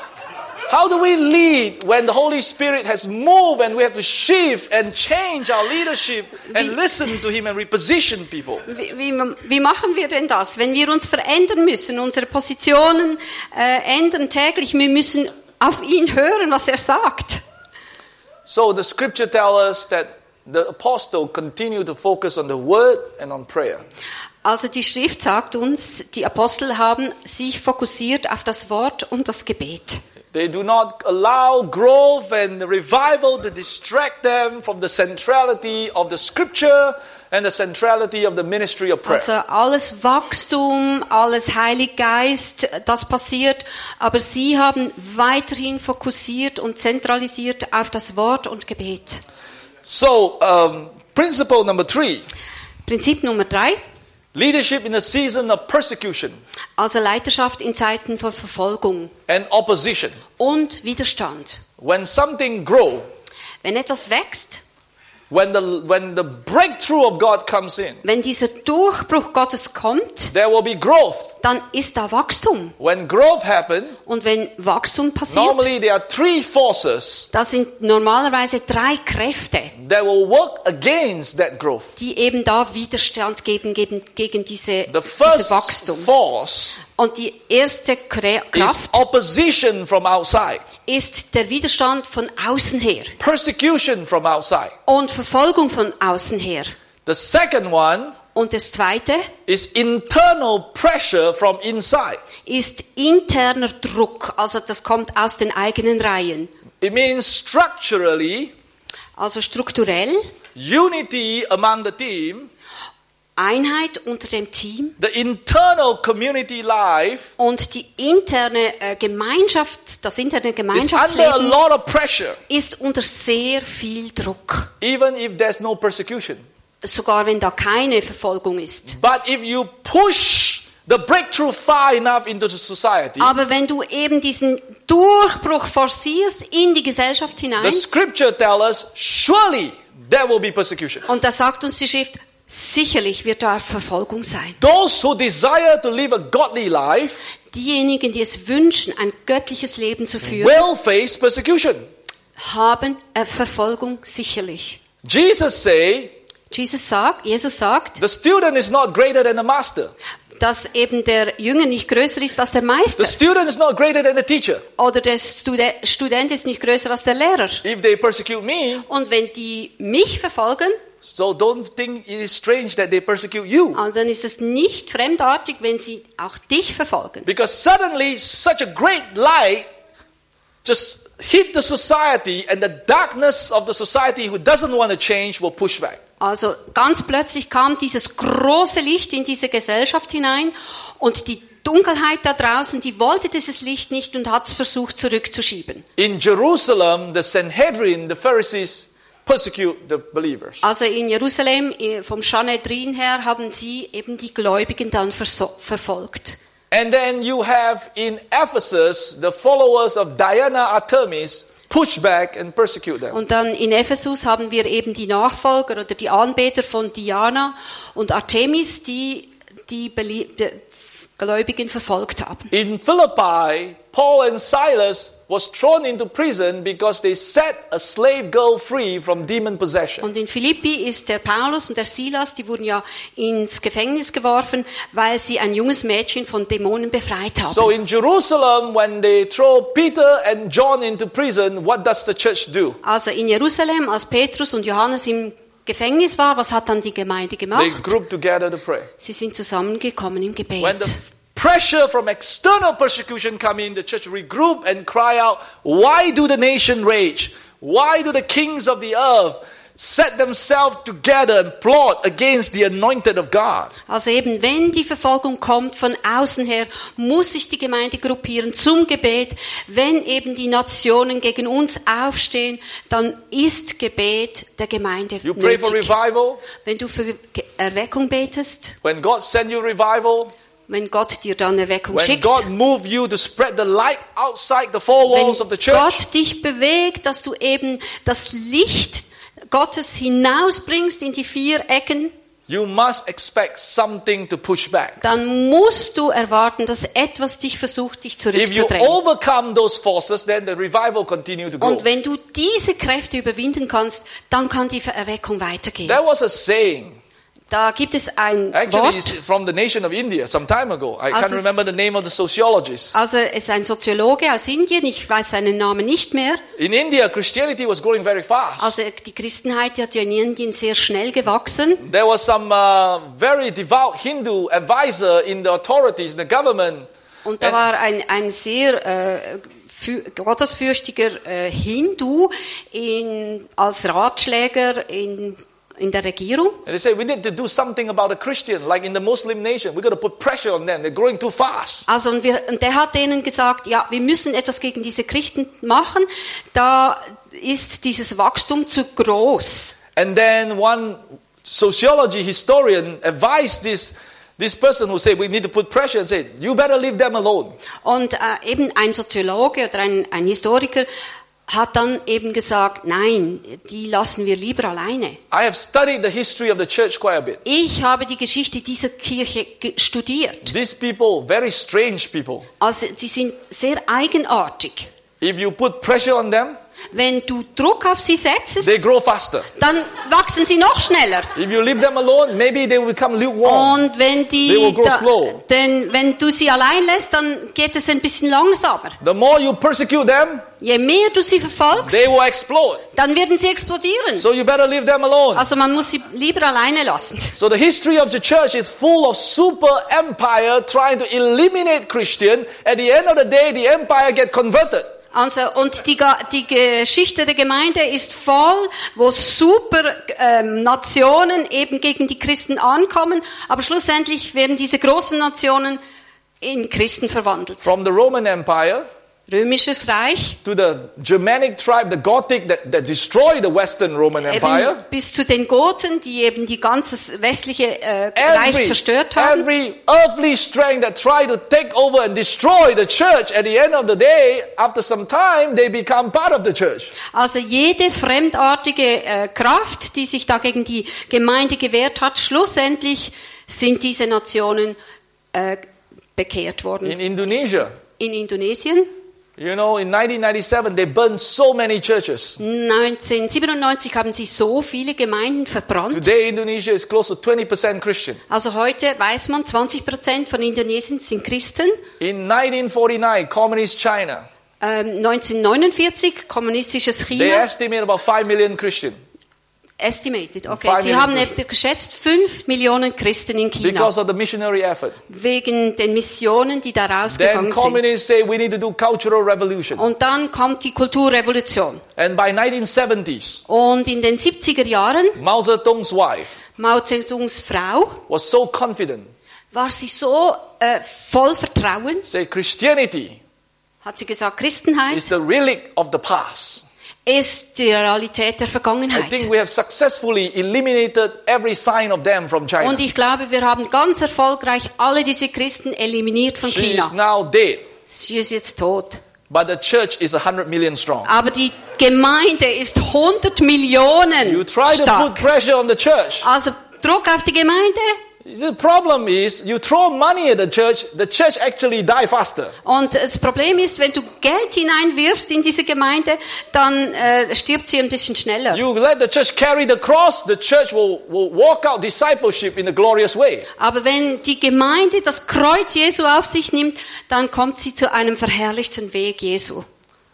How do we lead when the Holy Spirit has moved and we have to shift and change our leadership and Wie- listen to Him and reposition people? Wie, wie, wie machen wir denn das, wenn wir uns verändern müssen, unsere Positionen äh, ändern täglich? Wir müssen auf ihn hören, was er sagt. So the scripture tells us that the apostle continued to focus on the word and on prayer. Also die Schrift sagt uns, die Apostel haben sich fokussiert auf das Wort und das Gebet. They do not allow growth and revival to distract them from the centrality of the scripture and the centrality of the ministry of prayer. Also alles Wachstum, alles Heilig Geist, das passiert, aber sie haben weiterhin fokussiert und zentralisiert auf das Wort und Gebet. So, um, principle number three, Prinzip Nummer drei, leadership in a season of persecution also Leiterschaft in Zeiten von Verfolgung and opposition. und Widerstand. When something grows, Wenn etwas wächst, when the, when the breakthrough of God comes in, wenn dieser Durchbruch Gottes kommt, there will be growth. dann ist da Wachstum. When growth happens, Und wenn Wachstum passiert, normally there are three forces da sind normalerweise drei Kräfte, that will work against that growth. die eben da Widerstand geben, geben gegen diese, The dieses first Wachstum. force Und die erste Krä- is Kraft opposition from outside, ist der Widerstand von außen her persecution from outside. und Verfolgung von außen her. The second one Und das zweite is internal pressure from inside. ist interner Druck, also das kommt aus den eigenen Reihen. It means structurally, Also strukturell, unity among the team, Einheit unter dem Team the internal community life und die interne äh, Gemeinschaft, das interne is under a Gemeinschaftsleben lot of pressure, ist unter sehr viel Druck. even if there's no persecution. Sogar wenn da keine Verfolgung ist. But if you push the breakthrough far enough into the society, Aber wenn du eben diesen Durchbruch forcierst in die Gesellschaft hinein, the scripture tells us, surely there will be persecution. und da sagt uns die Schrift, sicherlich wird da Verfolgung sein. Those who desire to live a godly life Diejenigen, die es wünschen, ein göttliches Leben zu führen, will face persecution. haben äh, Verfolgung sicherlich. Jesus say, Jesus sagt, Jesus sagt, the student is not greater than the master. dass eben der Jünger nicht größer ist als der Meister. The student is not greater than the teacher. Oder der Stude- Student ist nicht größer als der Lehrer. If they persecute me, Und wenn die mich verfolgen, so don't think it is strange that they persecute you. also dann ist es nicht fremdartig, wenn sie auch dich verfolgen. Because suddenly such a great light just hit the society, and the darkness of the society who doesn't want to change will push back. Also ganz plötzlich kam dieses große Licht in diese Gesellschaft hinein und die Dunkelheit da draußen, die wollte dieses Licht nicht und hat es versucht zurückzuschieben. In Jerusalem, the Sanhedrin, the Pharisees persecute the believers. Also in Jerusalem, vom Sanhedrin her, haben sie eben die Gläubigen dann verso- verfolgt. And then you have in Ephesus the followers of Diana Artemis push back and persecute them. Und dann in Ephesus haben wir eben die Nachfolger oder die Anbeter von Diana und Artemis, die die, belie- Gläubigen verfolgt haben. In Philippi, Paul and Silas was thrown into prison because they set a slave girl free from demon possession. Und in Philippi ist der Paulus und der Silas, die wurden ja ins Gefängnis geworfen, weil sie ein junges Mädchen von Dämonen befreit haben. So in Jerusalem, when they throw Peter and John into prison, what does the church do? Also in Jerusalem, als Petrus und Johannes im Gefängnis war, was hat dann die Gemeinde They gemacht? group together to pray. Sie sind zusammengekommen im Gebet. When the pressure from external persecution come in, the church regroup and cry out, why do the nation rage? Why do the kings of the earth set themselves together and plot against the anointed of God? Also eben, wenn die Verfolgung kommt von außen her, muss sich die Gemeinde gruppieren zum Gebet. Wenn eben die Nationen gegen uns aufstehen, dann ist Gebet der Gemeinde You pray for nötig. revival. Wenn du für Ge- Erweckung betest, When God send you revival, wenn Gott dir dann Erweckung when schickt, God move you to spread the light outside the four walls of the wenn church, Gott dich bewegt, dass du eben das Licht Gottes hinausbringst in die vier Ecken, you must expect something to push back. dann musst du erwarten, dass etwas dich versucht, dich If you zurückzudrängen. overcome those forces, then the revival continue to grow. Und wenn du diese Kräfte überwinden kannst, dann kann die Erweckung weitergehen. There was a saying, Da gibt es ein actually it's Wort, from the nation of India some time ago. I Also can't remember the name of the sociologist. also es ist ein Soziologe aus Indien, ich weiß seinen Namen nicht mehr. In India, Christianity was growing very fast. Also die Christenheit die hat ja in Indien sehr schnell gewachsen. There was some uh, very devout Hindu advisor in the authorities, in the government. Und da And- war ein, ein sehr äh, fü- gottesfürchtiger äh, Hindu in, als Ratschläger in, in der Regierung. And they say, we need to do something about the Christian, like in the Muslim nation. We're going to put pressure on them. They're growing too fast. Also und, wir, und der hat denen gesagt, ja, wir müssen etwas gegen diese Christen machen. Da ist dieses Wachstum zu groß. And then one sociology historian advised this, this person who said, we need to put pressure and said, you better leave them alone. Und äh, eben ein Soziologe oder ein, ein Historiker hat dann eben gesagt, nein, die lassen wir lieber alleine. I have studied the history of the church quite a bit. Ich habe die Geschichte dieser Kirche ge- studiert. These people, very strange people. Also sie sind sehr eigenartig. If you put pressure on them, Wenn du Druck auf sie setzt, they grow faster. dann wachsen sie noch schneller. If you leave them alone, maybe they will become lukewarm. Und wenn They will die, grow da, slow. denn wenn du sie allein lässt, dann geht es ein bisschen langsamer. The more you persecute them, Je mehr du sie verfolgst, they will explode. dann werden sie explodieren. So you better leave them alone. Also man muss sie lieber alleine lassen. So the history of the church is full of super empire trying to eliminate Christian. At the end of the day, the empire get converted. Also, und die, Ga- die Geschichte der Gemeinde ist voll, wo super ähm, Nationen eben gegen die Christen ankommen, aber schlussendlich werden diese großen Nationen in Christen verwandelt. From the Roman Empire Römisches Reich, to the Germanic tribe, the Gothic, that, that destroyed the Western Roman Empire. eben bis zu den Goten, die eben die ganze westliche äh, Reich Every, zerstört haben. every earthly strength that tried to take over and destroy the church, at the end of the day, after some time, they become part of the church. Also jede fremdartige äh, Kraft, die sich da gegen die Gemeinde gewehrt hat, schlussendlich sind diese Nationen äh, bekehrt worden. In Indonesia, In Indonesien you know, in nineteen ninety-seven, they burned so many churches. neunzehnhundertsiebenundneunzig haben sie so viele Gemeinden verbrannt. Today, Indonesia is close to twenty percent Christian. Also heute weiß man, zwanzig Prozent von Indonesien sind Christen. In nineteen forty-nine, communist China, Ähm, neunzehnhundertneunundvierzig, kommunistisches they China. estimate about five million Christian. Estimated, okay. Five Sie million haben Christen. geschätzt fünf Millionen Christen in China. Because of the missionary effort. Wegen den Missionen, die da Then rausgegangen sind. communists say we need to do cultural revolution. Und dann kommt die Kulturrevolution. And by nineteen seventies, Und in den siebziger Jahren, Mao Zedong's wife Mao Zedongs Frau, was so confident, war sie so äh, voll Vertrauen, say Christianity hat sie gesagt, Christenheit is the relic of the past. ist die Realität der I Vergangenheit. think we have successfully eliminated every sign of them from China. Und ich glaube, wir haben ganz erfolgreich alle diese Christen eliminiert von She China. is now dead, Sie ist jetzt tot. but the church is a hundred million strong. Aber die Gemeinde ist hundert Millionen You try to put stark. pressure on the church, Also Druck auf die Gemeinde, The problem is, you throw money at the church, the church actually die faster. Und das Problem ist, wenn du Geld hineinwirfst in diese Gemeinde, dann äh, stirbt sie ein bisschen schneller. You let the church carry the cross, the church will, will walk out discipleship in a glorious way. Aber wenn die Gemeinde das Kreuz Jesu auf sich nimmt, dann kommt sie zu einem verherrlichten Weg Jesu.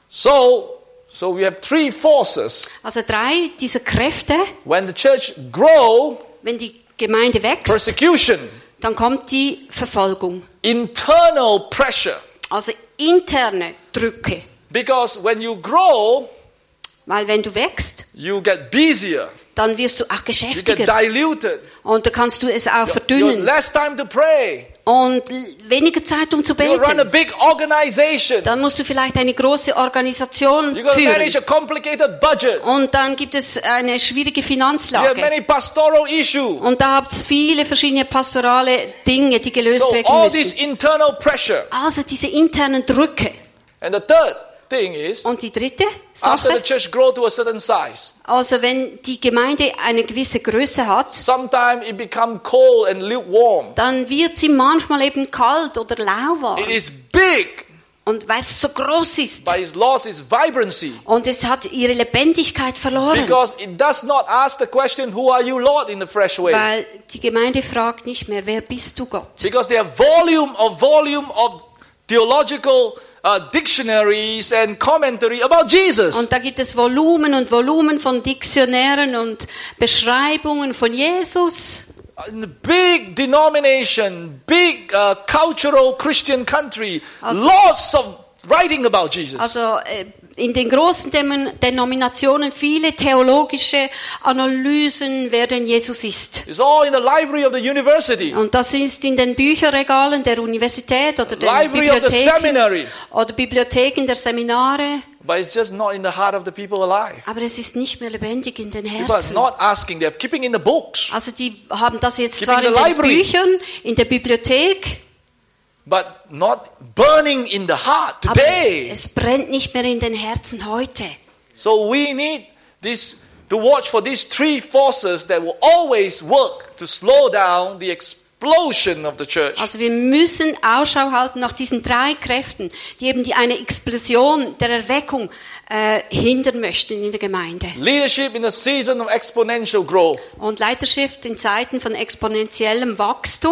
So, so we have three forces. Also drei dieser Kräfte. When the church grow, Wenn die Gemeinde wächst, persecution, dann kommt die Verfolgung. internal pressure. Also interne Drücke. Because when you grow, Weil wenn du wächst, you get busier, dann wirst du auch you get geschäftiger. diluted, Und da kannst du es auch you have verdünnen. less time to pray, Und l- weniger Zeit, um zu you run a beten. big organization, Dann musst du vielleicht eine große Organisation you got to manage führen. a complicated budget, Und dann gibt es eine schwierige you have Finanzlage. many pastoral issues. Und da habt ihr viele verschiedene pastorale Dinge, die gelöst So werden all this müssen. internal pressure. Also diese internen Drücke. And the third thing is, Und die dritte after the Sache, church grow to a certain size, also wenn die Gemeinde eine gewisse Größe hat, sometimes it become cold and lukewarm. dann wird sie manchmal eben kalt oder lauwarm. It is big, Und weil es so groß ist. but it lost its vibrancy. Und es hat ihre Lebendigkeit verloren. Because it does not ask the question, who are you, Lord, in a fresh way. Weil die Gemeinde fragt nicht mehr, wer bist du, Gott? Because there are volume of volume of theological uh, dictionaries and commentary about Jesus. Und da gibt es Volumen und Volumen von Diktionären und Beschreibungen von Jesus. In a big denomination, big uh, cultural Christian country, Also- lots of writing about Jesus. Also äh, in den großen Dem- Denominationen viele theologische Analysen, wer denn Jesus ist. It's all in the library of the university, Und das ist in den Bücherregalen der Universität oder der library of the Bibliotheken seminary, oder Bibliotheken der Seminare. but it's just not in the heart of the people alive. Aber es ist nicht mehr lebendig in den People are Herzen. not asking, they're keeping in the books, Also die haben das jetzt Keeping zwar in the den library. Büchern, in der Bibliothek, but not burning in the heart aber today. es brennt nicht mehr in den Herzen heute. So we need this to watch for these three forces that will always work to slow down the explosion of the church. Also wir müssen Ausschau halten nach diesen drei Kräften, die eben die eine Explosion der Erweckung äh, hindern möchten in der Gemeinde. Leadership in a season of exponential growth. Und Leiterschaft in Zeiten von exponentiellem Wachstum.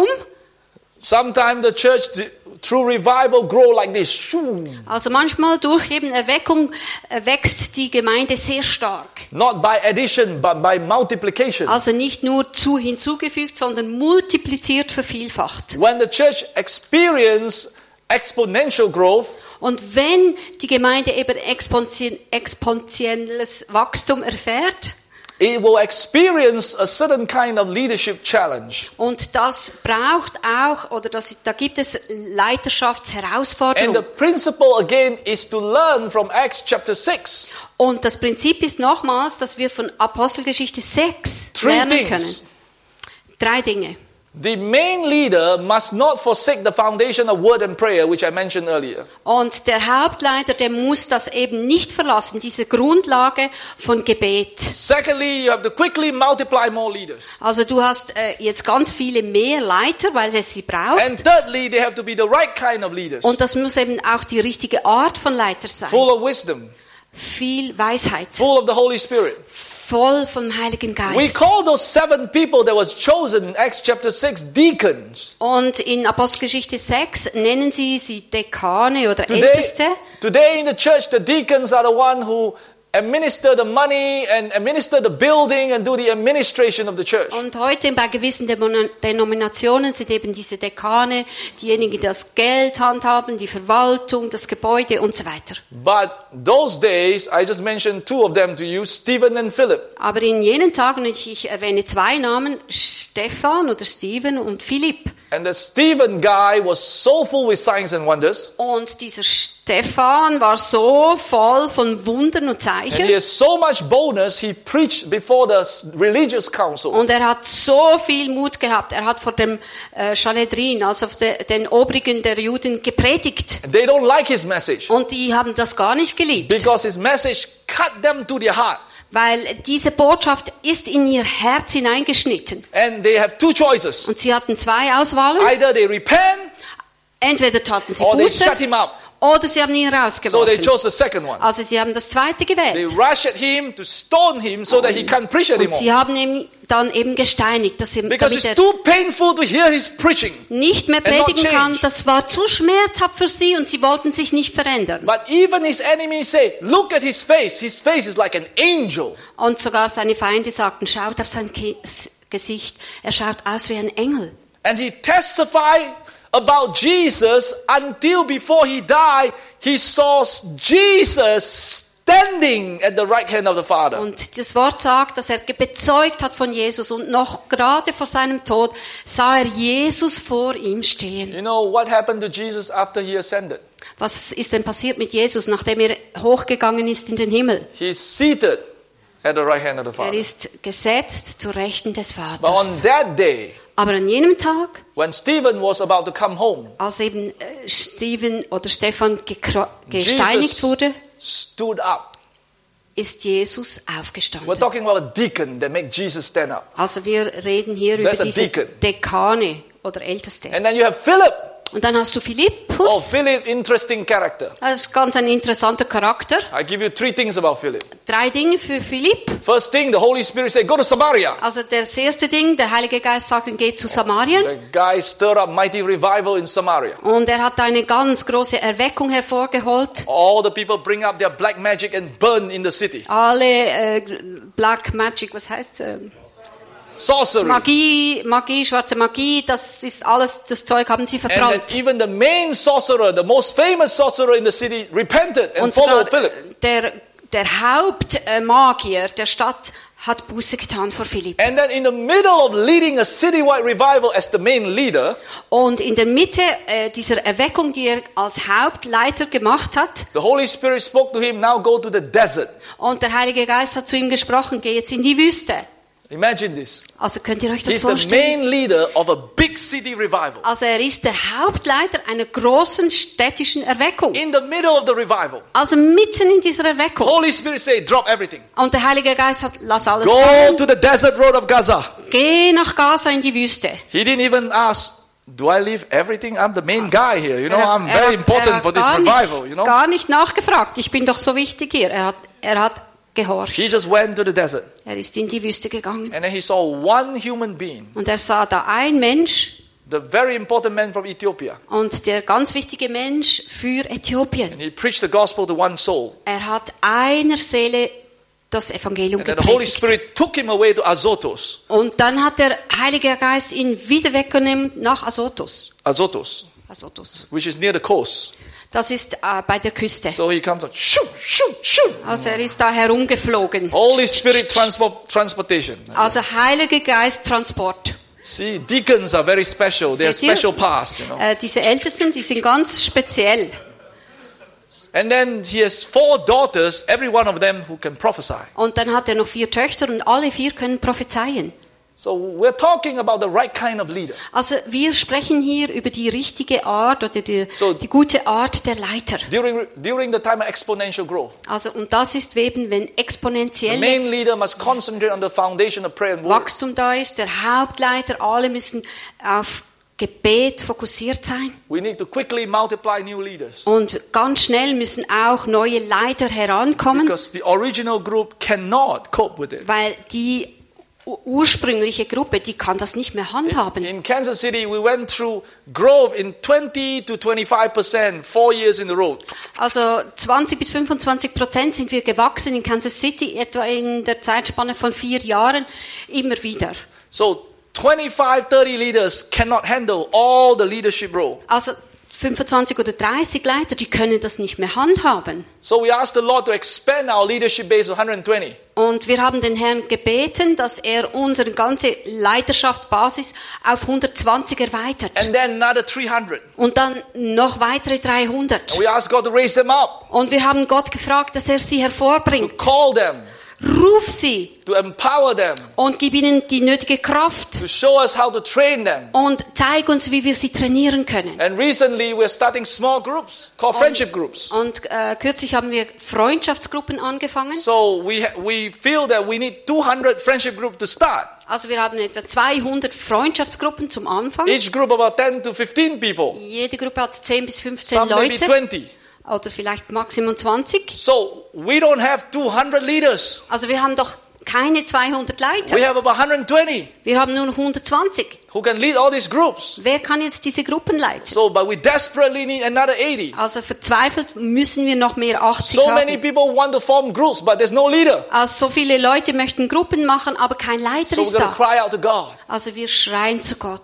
Sometimes the church, through revival, grow like this. Shoo. Also manchmal durch eben Erweckung äh, wächst die Gemeinde sehr stark. Not by addition, but by multiplication. Also nicht nur zu hinzugefügt, sondern multipliziert, vervielfacht. When the church experience exponential growth, Und wenn die Gemeinde eben exponentien- exponentielles Wachstum erfährt, it will experience a certain kind of leadership challenge. und das braucht auch, oder das, da gibt es And the Leiterschaftsherausforderungen. principle again is to learn from Acts chapter six. Und das Prinzip ist nochmals, dass wir von Apostelgeschichte sechs Three lernen können. things. Drei Dinge. The main leader must not forsake the foundation of word and prayer, which I mentioned earlier. Und der Hauptleiter, der muss das eben nicht verlassen, diese Grundlage von Gebet. Secondly, you have to quickly multiply more leaders. Also du hast äh, jetzt ganz viele mehr Leiter, weil es sie braucht. And thirdly, they have to be the right kind of leaders, Und das muss eben auch die richtige Art von Leiter sein. full of wisdom, Viel Weisheit, full of the Holy Spirit. voll vom Heiligen We Geist. call those seven people that was chosen in Acts chapter six deacons. Und in Apostelgeschichte sechs nennen sie sie Dekane oder Today, Älteste. today in the church, the deacons are the one who administer the money and administer the building and do the administration of the church. Und heute bei gewissen Demon- Denominationen sind eben diese Dekane, diejenigen, die das Geld handhaben, die Verwaltung, das Gebäude und so weiter. But those days, I just mentioned two of them to you, Stephen and Philip. Aber in jenen Tagen, und ich, ich erwähne zwei Namen, Stephan oder Stephen und Philipp. And the Stephen guy was so full with signs and wonders. Und dieser Stephan war so voll von Wundern und And Zeichen. he has so much boldness, he preached before the religious council. Und er hat so viel Mut gehabt. Er hat vor dem äh, Sanhedrin, also auf de, den Obrigen der Juden, gepredigt. They don't like his message Und die haben das gar nicht geliebt. because his message cut them to their heart. Weil diese Botschaft ist in ihr Herz hineingeschnitten. And they have two choices. Und sie hatten zwei Auswahlen. Either they repent Entweder taten sie or they Buße shut him up. oder sie haben ihn So they rausgeworfen. chose the second one. Also sie haben das zweite They gewählt. rush at him to stone him so that he can't preach Und anymore. sie haben ihn dann eben gesteinigt, dass er, Because damit it's er too painful to hear his preaching. nicht mehr and not predigen kann. change. Das war zu schmerzhaft für sie und sie wollten sich nicht verändern. But even his enemies say, look at his face. His face is like an angel. Und sogar seine Feinde sagten, schaut auf sein Ke- Gesicht, er schaut aus wie ein Engel. And he testified about Jesus until before he died, he saw Jesus standing at the right hand of the Father. Und das Wort sagt, dass er bezeugt hat von Jesus und noch gerade vor seinem Tod sah er Jesus vor ihm stehen. You know what happened to Jesus after he ascended? Was ist denn passiert mit Jesus, nachdem er hochgegangen ist in den Himmel? He's seated at the right hand of the Er Father. ist gesetzt zur Rechten des But on Vaters. that day, Aber an jenem Tag, when Stephen was about to come home, als eben äh, Stephen oder Stephan gekro- gesteinigt Jesus wurde, stood up. ist Jesus We're aufgestanden. talking about a deacon that makes Jesus stand up. Also wir reden hier That's über a diese deacon. Dekane oder Älteste. And then you have Philip. Und dann hast du Oh, Philippus. Philip, interesting character. Das ist ganz ein interessanter Charakter. I give you three things about Philip. Drei Dinge für Philipp. First thing, the Holy Spirit said, go to Samaria. Also das erste Ding, der Heilige Geist sagt, geh zu Samarien. The guy stirred up mighty revival in Samaria. Und er hat eine ganz große Erweckung hervorgeholt. All the people bring up their black magic and burn in the city. Alle äh, Black Magic, was heißt äh, Sorcery. Magie, Magie, schwarze Magie, das ist alles, das Zeug haben sie And verbrannt. then even the main sorcerer, the most famous sorcerer in the city, repented and Und sogar followed Philip. der, der Hauptmagier der Stadt hat Buße getan vor Philipp. And then in the middle of leading a citywide revival as the main leader, Und in der Mitte äh, dieser Erweckung, die er als Hauptleiter gemacht hat, the Holy Spirit spoke to him, now go to the desert. und der Heilige Geist hat zu ihm gesprochen, geh jetzt in die Wüste. Imagine this. Also könnt ihr euch das He's the vorstellen? main leader of a big city revival. Also er ist der Hauptleiter einer großen städtischen Erweckung. In the middle of the revival, Also mitten in dieser Erweckung. Holy Spirit say, drop everything. Und der Heilige Geist hat, lass alles Go fallen. to the desert road of Gaza. Geh nach Gaza in die Wüste. He didn't even ask, do I leave everything? I'm the main guy here. You know, Er- I'm er very hat- er important hat for this gar revival, nicht, you know. gar nicht nachgefragt. Ich bin doch so wichtig hier. Er hat, er hat gehorcht. He just went to the desert. Er ist in die Wüste gegangen. And then he saw one human being, Und er sah da ein Mensch the very important man from Ethiopia. und der ganz wichtige Mensch für Äthiopien. And he preached the gospel to one soul. Er hat einer Seele das Evangelium And then the Holy gepredigt. Spirit took him away to Azotus. Und dann hat der Heilige Geist ihn wieder weggenommen nach Azotus. Azotus, Azotus. which is near the coast. Das ist äh, bei der Küste. So he comes up, shoo, shoo, shoo. Also er ist da herumgeflogen. Holy Spirit transport, transportation. Also Heiliger Geist Transport. See, deacons are very special. They have Seht ihr? special paths, you know. Äh, diese Ältesten, die sind ganz speziell. And then he has four daughters, every one of them who can prophesy. Und dann hat er noch vier Töchter und alle vier können prophezeien. So we're talking about the right kind of leader. Also wir sprechen hier über die richtige Art oder die, So- die gute Art der Leiter. During, during the time of exponential growth, Also und das ist eben, wenn the exponentielle main leader must concentrate on the foundation of prayer and word. Wachstum da ist, der Hauptleiter, alle müssen auf Gebet fokussiert sein. We need to quickly multiply new leaders Und ganz schnell müssen auch neue Leiter herankommen, because the original group cannot cope with it. weil die u- ursprüngliche Gruppe, die kann das nicht mehr handhaben. In Kansas City, we went through growth in twenty to twenty-five percent, four years in a row. Also zwanzig bis fünfundzwanzig Prozent sind wir gewachsen in Kansas City, etwa in der Zeitspanne von vier Jahren, immer wieder. So twenty-five, thirty leaders cannot handle all the leadership role. Also fünfundzwanzig oder dreißig Leiter, die können das nicht mehr handhaben. So we asked the Lord to expand our leadership base to one hundred twenty. Und wir haben den Herrn gebeten, dass er unsere ganze Leiterschaftsbasis auf hundertzwanzig erweitert. And then another three hundred. Und dann noch weitere dreihundert. And we asked God to raise them up, Und wir haben Gott gefragt, dass er sie to hervorbringt, call them, Ruf sie to empower them, und gib ihnen die nötige Kraft to show us how to train them. und zeig uns, wie wir sie trainieren können. And recently we're starting small groups called friendship groups. Und äh, kürzlich haben wir Freundschaftsgruppen angefangen. So we ha- we feel that we need two hundred friendship groups to start. Also wir haben etwa zweihundert Freundschaftsgruppen zum Anfang. Each group about ten to fifteen people. Jede Gruppe hat zehn bis fünfzehn Some maybe Leute twenty. oder vielleicht Maximum zwanzig. So we don't have two hundred leaders. Also wir haben doch keine zweihundert We Leiter. have about one hundred twenty Wir haben nur hundertzwanzig. who can lead all these groups. Wer kann jetzt diese Gruppen leiten? So, but we desperately need another eighty. Also verzweifelt müssen wir noch mehr achtzig So many haben. people want to form groups, but there's no leader. Also so viele Leute möchten Gruppen machen, aber kein Leiter So we're ist going to da. cry out to God. Also wir schreien zu Gott.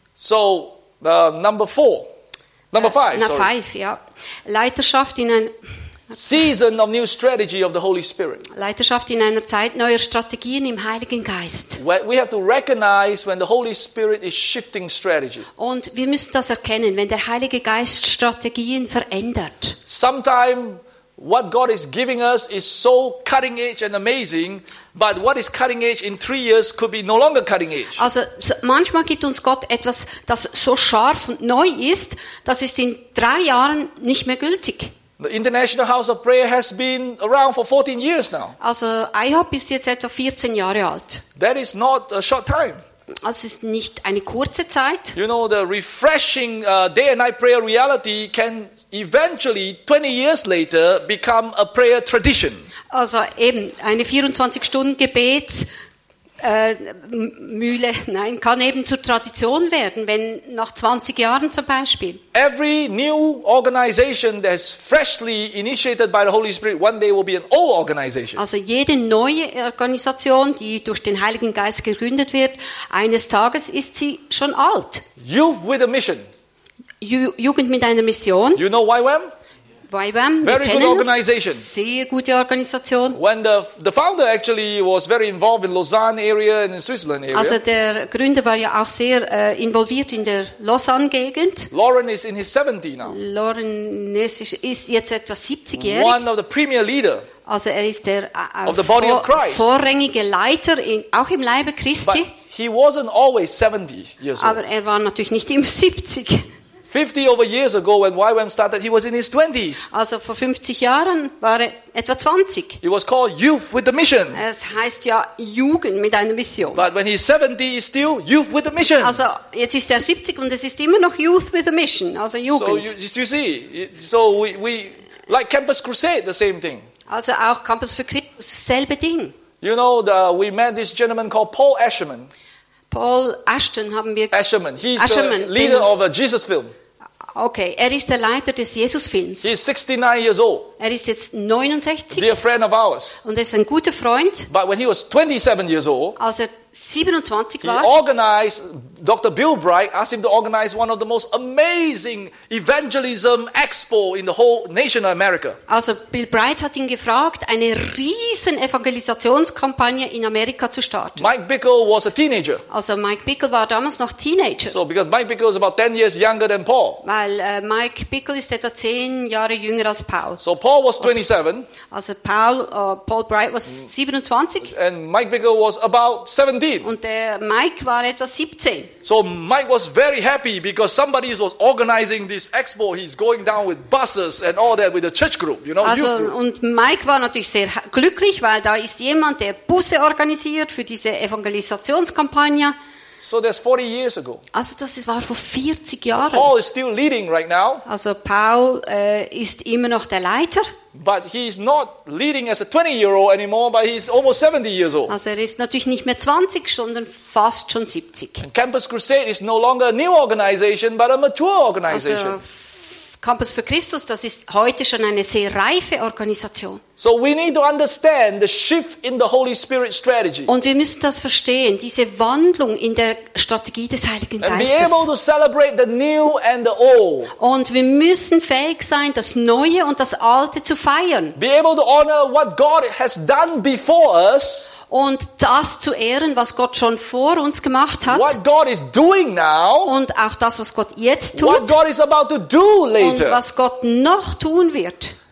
So, uh, number four. Number five, Na, sorry. five, ja. Leiterschaft in, ein, Season of new strategy of the Holy Spirit. Leiterschaft in einer Zeit neuer Strategien im Heiligen Geist. Where we have to recognize when the Holy Spirit is shifting strategy. Und wir müssen das erkennen, wenn der Heilige Geist Strategien verändert. Sometimes what God is giving us is so cutting edge and amazing, but what is cutting edge in three years could be no longer cutting edge. Also s- manchmal gibt uns Gott etwas, das so scharf und neu ist, das ist in drei Jahren nicht mehr gültig. The International House of Prayer has been around for fourteen years now. Also I H O P ist jetzt etwa vierzehn Jahre alt. That is not a short time. Also es ist nicht eine kurze Zeit. You know, the refreshing uh, day and night prayer reality can eventually, twenty years later, become a prayer tradition. Also eben eine vierundzwanzig-Stunden-Gebets äh, M- Mühle, nein, kann eben zur Tradition werden, wenn nach zwanzig Jahren zum Beispiel. Every new organization that's freshly initiated by the Holy Spirit one day will be an old organization. Also jede neue Organisation, die durch den Heiligen Geist gegründet wird, eines Tages ist sie schon alt. Youth with a mission. Ju- Jugend mit einer Mission. You know Y WAM? Y WAM, wir Very good kennen organization. es. Sehr gute Organisation. When the the founder actually was very involved in Lausanne area and in Switzerland area. Also der Gründer war ja auch sehr äh, involviert in der Lausanne-Gegend. Lauren is in his seventies now. Lauren Ness ist- ist jetzt etwa siebzigjährig. One of the premier leader. Also er ist der äh, Of the body of Christ. vorrangige Leiter, in, auch im Leibe But Christi. he wasn't always seventy years old. Aber er war natürlich nicht immer siebzig. fifty over years ago when Y WAM started, he was in his twenties. Also vor fünfzig Jahren war er etwa zwanzig. It was called Youth with a Mission. Es heißt ja Jugend mit einer Mission. But when he's seventy, he's still Youth with a Mission. Also jetzt ist er siebzig und es ist immer noch Youth with a Mission, also So Jugend. you, you see, it- so we, we like Campus Crusade, the same thing. Also auch Campus für Christus, dasselbe Ding. You know, the, we met this gentleman called Paul Asherman. Paul Ashton haben wir. Asherman, he's Asherman, the leader den- of a Jesus film. Okay, er ist der Leiter des Jesusfilms. He's sixty-nine years old, Er ist jetzt neunundsechzig dear friend of ours. und er ist ein guter Freund. But when he was twenty-seven years old, Als er siebenundzwanzig he war, organized, Doctor Bill Bright asked him to organize one of the most amazing evangelism expo in the whole nation of America. also Bill Bright hat ihn gefragt, eine riesen Evangelisationskampagne in Amerika zu starten. Mike Bickle was a teenager. Also Mike Bickle war damals noch Teenager, So because Mike Bickle is about ten years younger than Paul. weil äh, Mike Bickle ist etwa zehn Jahre jünger als Paul. So Paul was twenty-seven Also Paul, äh, Paul Bright war siebenundzwanzig and Mike Bickle was about seventeen. und der Mike war etwa siebzehn. So Mike was very happy because somebody was organizing this expo. He's going down with buses and all that with the church group, you know, Also, youth group. und Mike war natürlich sehr ha- glücklich, weil da ist jemand, der Busse organisiert für diese Evangelisationskampagne. So that's forty years ago. Also das war vor vierzig Jahren. Paul is still leading right now, Also Paul äh, ist immer noch der Leiter. but he's not leading as a twenty-year-old anymore, but he's almost seventy years old. Also er ist natürlich nicht mehr zwanzig, sondern fast schon siebzig. And Campus Crusade is no longer a new organization, but a mature organization. Also Campus für Christus, das ist heute schon eine sehr reife Organisation. So we need to understand the shift in the Holy Spirit strategy Und wir müssen das verstehen, diese Wandlung in der Strategie des Heiligen and be Geistes. able to celebrate the new and the old. Und wir müssen fähig sein, das Neue und das Alte zu feiern. Be able to honor what God has done before us, Und das zu ehren, was Gott schon vor uns gemacht hat. what God is doing now, Und auch das, was Gott jetzt what tut. God is about to do Und later. was Gott noch tun wird.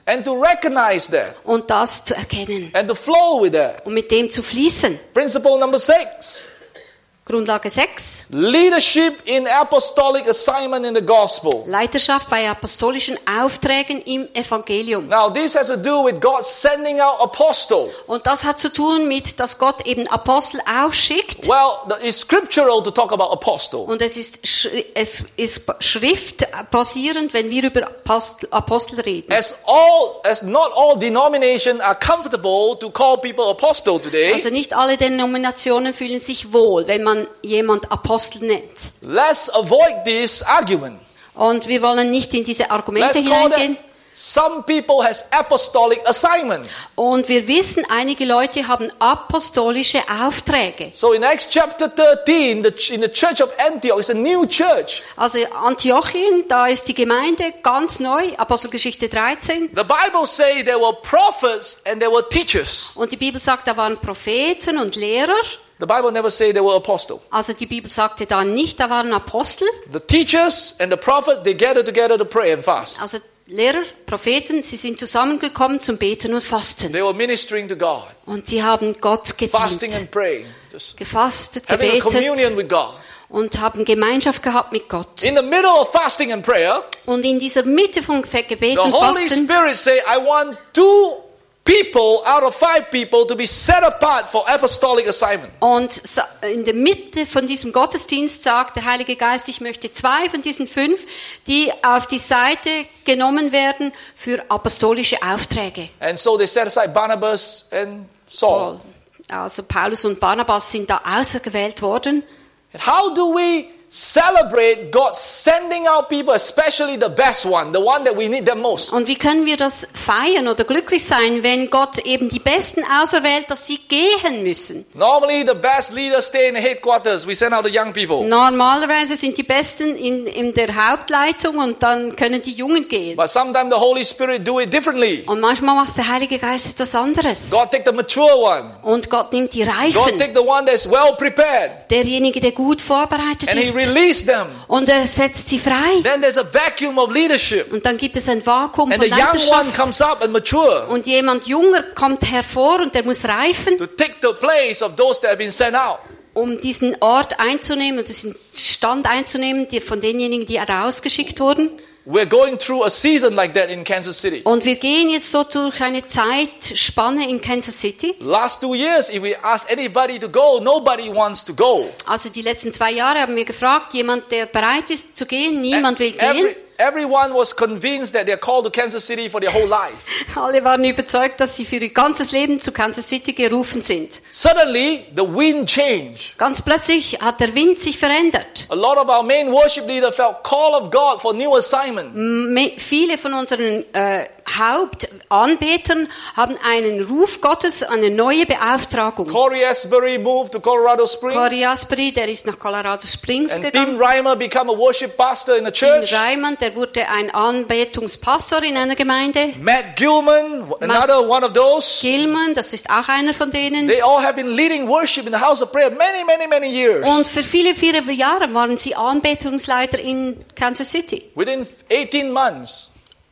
and to recognize that und das zu erkennen and to flow with that. und mit dem zu fließen. Principle number six. Grundlage sechs. Leadership in apostolic assignment in the gospel. Leiterschaft bei apostolischen Aufträgen im Evangelium. Now this has to do with God sending out apostles. Und das hat zu tun mit, dass Gott eben Apostel ausschickt. Well, it's scriptural to talk about apostle. Und es ist, Sch- es ist schriftbasierend, wenn wir über Apostel, Apostel reden. As all, as not all denominations are comfortable to call people apostle today, Also nicht alle Denominationen fühlen sich wohl, wenn man jemand Apostel nennt. let's avoid this argument. Und wir wollen nicht in diese Argumente Let's call hineingehen. that some people has apostolic assignment. Und wir wissen, einige Leute haben apostolische Aufträge. So in Acts chapter thirteen, the, in the church of Antioch, it's a new church. Also Antiochien, da ist die Gemeinde ganz neu, Apostelgeschichte dreizehn. The Bible say there were prophets and there were teachers. Und die Bibel sagt, da waren Propheten und Lehrer. The Bible never say there were apostles. Also die Bibel sagte da nicht, da waren Apostel. The teachers and the prophets, they gathered together to pray and fast. Also Lehrer, Propheten, sie sind zusammengekommen zum Beten und Fasten. They were ministering to God, Und sie haben Gott fasting gedient, and praying, just gefastet, having a communion gebetet with God. und haben Gemeinschaft gehabt mit Gott. In the middle of fasting and prayer, Und in dieser Mitte von Gebet the und Holy Fasten Spirit say, I want two people out of five people to be set apart for apostolic assignment. und sa- in der Mitte von diesem Gottesdienst sagt der Heilige Geist, ich möchte zwei von diesen fünf, die auf die Seite genommen werden für apostolische Aufträge. And so they set aside Barnabas and Saul. Also Paulus und Barnabas sind da auserwählt worden. And how do we celebrate God sending out people, especially the best one, the one that we need the most? Und wie können wir das feiern oder glücklich sein, wenn Gott eben die Besten auserwählt, dass sie gehen müssen? Normally the best leaders stay in the headquarters. We send out the young people. Normalerweise sind die Besten in, in der Hauptleitung und dann können die Jungen gehen. But sometimes the Holy Spirit do it differently. Und manchmal macht der Heilige Geist etwas anderes. God take the mature one. Und Gott nimmt die God Reifen, take the one that's well prepared. derjenige, der gut vorbereitet And he ist. release them. Und er setzt sie frei. Then there's a vacuum of leadership. Und dann gibt es ein Vakuum And von the young one Leiterschaft. comes up and mature Und jemand Junger kommt hervor und der muss reifen, to take the place of those that have been sent out. um diesen Ort einzunehmen und diesen Stand einzunehmen, die, von denjenigen, die herausgeschickt wurden. We're going through a season like that in Kansas City. Und wir gehen jetzt so durch eine Zeitspanne in Kansas City. Last two years, if we ask anybody to go, nobody wants to go. Also die letzten zwei Jahre haben wir gefragt, jemand, der bereit ist zu gehen, niemand will gehen. Every, everyone was convinced that they're called to Kansas City for their whole life. Alle waren überzeugt, dass sie für ihr ganzes Leben zu Kansas City gerufen sind. Suddenly, the wind changed. Ganz plötzlich hat der Wind sich verändert. A lot of our main worship leaders felt call of God for new assignment. Me- Viele von unseren äh, Hauptanbetern haben einen Ruf Gottes, eine neue Beauftragung. Corey Asbury moved to Colorado Springs. Corey Asbury, der ist nach Colorado Springs And Tim gegangen. Reimer became a worship pastor in the church. Dean Reimann, der wurde ein Anbetungspastor in einer Gemeinde. Matt Gilman, another one of those. Gilman, das ist auch einer von denen. They all have been leading worship in the house of prayer many, many, many years. Und für viele, viele Jahre waren sie Anbetungsleiter in Kansas City. Within eighteen months,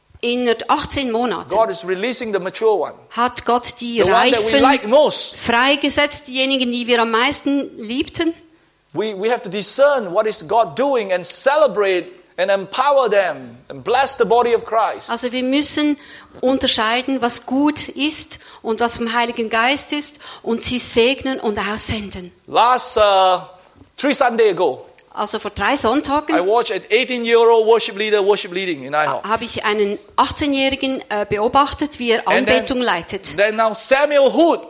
In achtzehn Monaten God is releasing the mature one. hat Gott die The one that we Reifen like most. freigesetzt, diejenigen, die wir am meisten liebten. We, we have to discern what is God doing and celebrate and empower them and bless the body of Christ. Also wir müssen unterscheiden, was gut ist und was vom Heiligen Geist ist und sie segnen und aussenden. Last uh, three Sunday ago, Also vor drei I Sonntagen watched an eighteen-year-old worship leader worship leading in IHOP. habe ich einen achtzehnjährigen äh, beobachtet, wie er And then- Anbetung leitet. Then now Samuel Hood,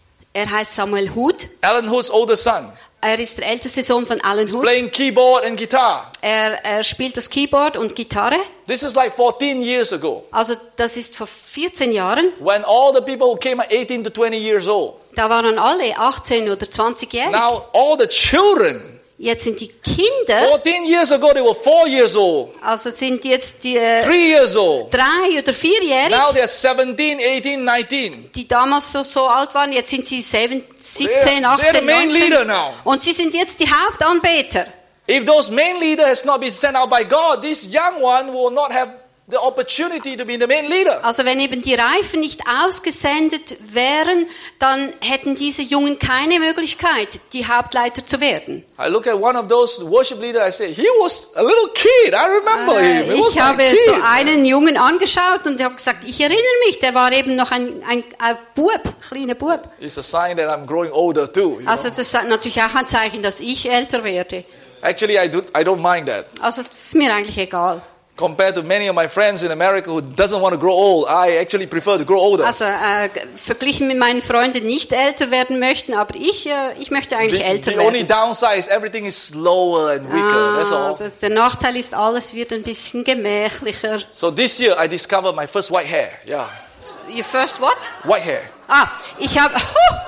Er heißt Samuel Hood. Alan Hood's older son, Er ist der älteste Sohn von Alan is Hood. playing keyboard and guitar. Er, er spielt das Keyboard und Gitarre. This is like fourteen years ago, Also das ist vor vierzehn Jahren. when all the people who came at eighteen to twenty years old. Da waren alle achtzehn oder zwanzigjährig. Now all the children, Jetzt sind die Kinder, fourteen years ago they were four years old, also sind jetzt die äh, three years old. drei oder vierjährig, Now they're seventeen, eighteen, nineteen. die damals so, so alt waren. Jetzt sind sie sieben, siebzehn, They're- they're achtzehn, the main leader neunzehn. now. Und sie sind jetzt die Hauptanbeter. If those main leader has not been sent out by God, this young one will not have the opportunity to be the main leader. Also wenn eben die Reifen nicht ausgesendet wären, dann hätten diese Jungen keine Möglichkeit, die Hauptleiter zu werden. I look at one of those worship leaders, I say, he was a little kid, I remember Äh, him. He was ich like habe a kid. so einen Jungen angeschaut und habe gesagt, ich erinnere mich, der war eben noch ein, ein, ein Bub, kleiner Bub. It's a sign that I'm growing older too. You Also know? das ist natürlich auch ein Zeichen, dass ich älter werde. Actually, I, do, I don't mind that. Also das ist mir eigentlich egal. Compared to many of my friends in America who doesn't want to grow old, I actually prefer to grow older. Also äh, verglichen mit meinen Freunden, die nicht älter werden möchten, aber ich, äh, ich möchte eigentlich The, älter the only werden. downside is everything is slower and weaker. That's Ah, all. das, der Nachteil ist, alles wird ein bisschen gemächlicher. So this year I discovered my first white hair. Yeah, Your first what? white hair. Ah, ich habe...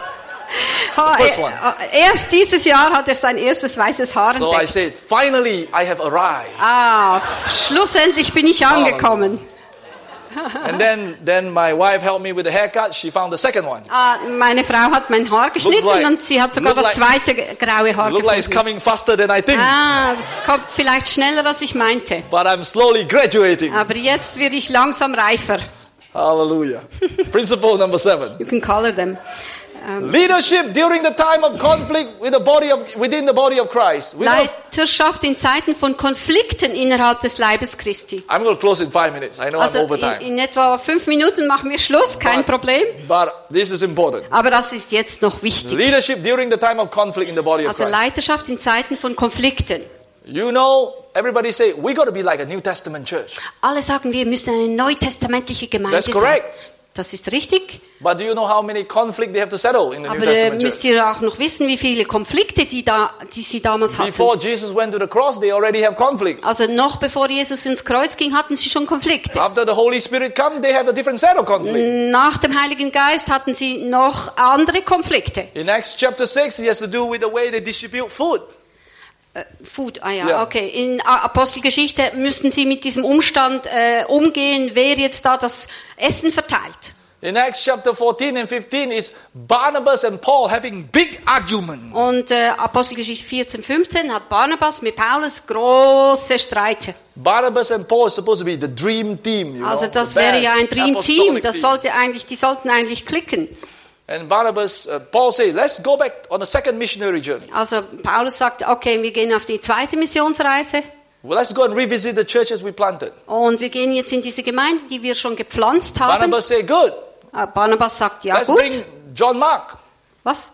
Ha, The first äh, one. äh, erst dieses Jahr hat er sein erstes weißes Haar So I entdeckt. said, finally I have arrived. Ah, schlussendlich bin ich angekommen. And then, then my wife helped me with the haircut. She found the second one. Ah, meine Frau hat mein Haar geschnitten like- und sie hat sogar look das like- zweite graue Haar Look like it's gefunden. coming faster than I think. Ah, das kommt vielleicht schneller, als ich meinte. But I'm slowly graduating. Aber jetzt werde ich langsam reifer. Hallelujah. Principle number seven. You can color them. Ähm, Leadership during the time of conflict with the body of, within the body of Christ. We know- Leiterschaft in Zeiten von Konflikten innerhalb des Leibes Christi. I'm going to close in five minutes. I know Also I'm over in, time. in etwa fünf Minuten machen wir Schluss, kein But- Problem. But this is important. Aber das ist jetzt noch wichtig. Leadership during the time of conflict in the body of Also Christ. Leiterschaft in Zeiten von Konflikten. You know, everybody say, we got to be like a New Testament church. Alle sagen, wir müssen eine neutestamentliche Gemeinde That's sein. correct. Das ist richtig. But do you know how many conflict they have to settle in the New Aber äh, Testament müsst church? ihr auch noch wissen, wie viele Konflikte die, da, die sie damals hatten. Before Jesus went to the cross, they already have conflict. Also noch bevor Jesus ins Kreuz ging, hatten sie schon Konflikte. After the Holy Spirit come, they have a different set of conflict. Nach dem Heiligen Geist hatten sie noch andere Konflikte. In Acts chapter six, it has to do with the way they distribute food. Äh, Food, ah ja, Ja. okay. In A- Apostelgeschichte müssten sie mit diesem Umstand äh, umgehen, wer jetzt da das Essen verteilt. In Acts chapter fourteen and fifteen, is Barnabas and Paul having big argument. Und äh, Apostelgeschichte vierzehn, fünfzehn hat Barnabas mit Paulus große Streite. Barnabas and Paul is supposed to be the dream team. You Also know, das the wäre best ja ein Dream Team. apostolic Das team. sollte eigentlich, die sollten eigentlich klicken. And Barnabas, uh, Paul said, let's go back on a second missionary journey. Also Paulus sagt, okay, wir gehen auf die zweite Missionsreise Well, let's go and revisit the churches we planted. und wir gehen jetzt in diese Gemeinde, die wir schon gepflanzt haben. Barnabas said, good. Äh, Barnabas sagt, ja Let's gut. bring John Mark. Was?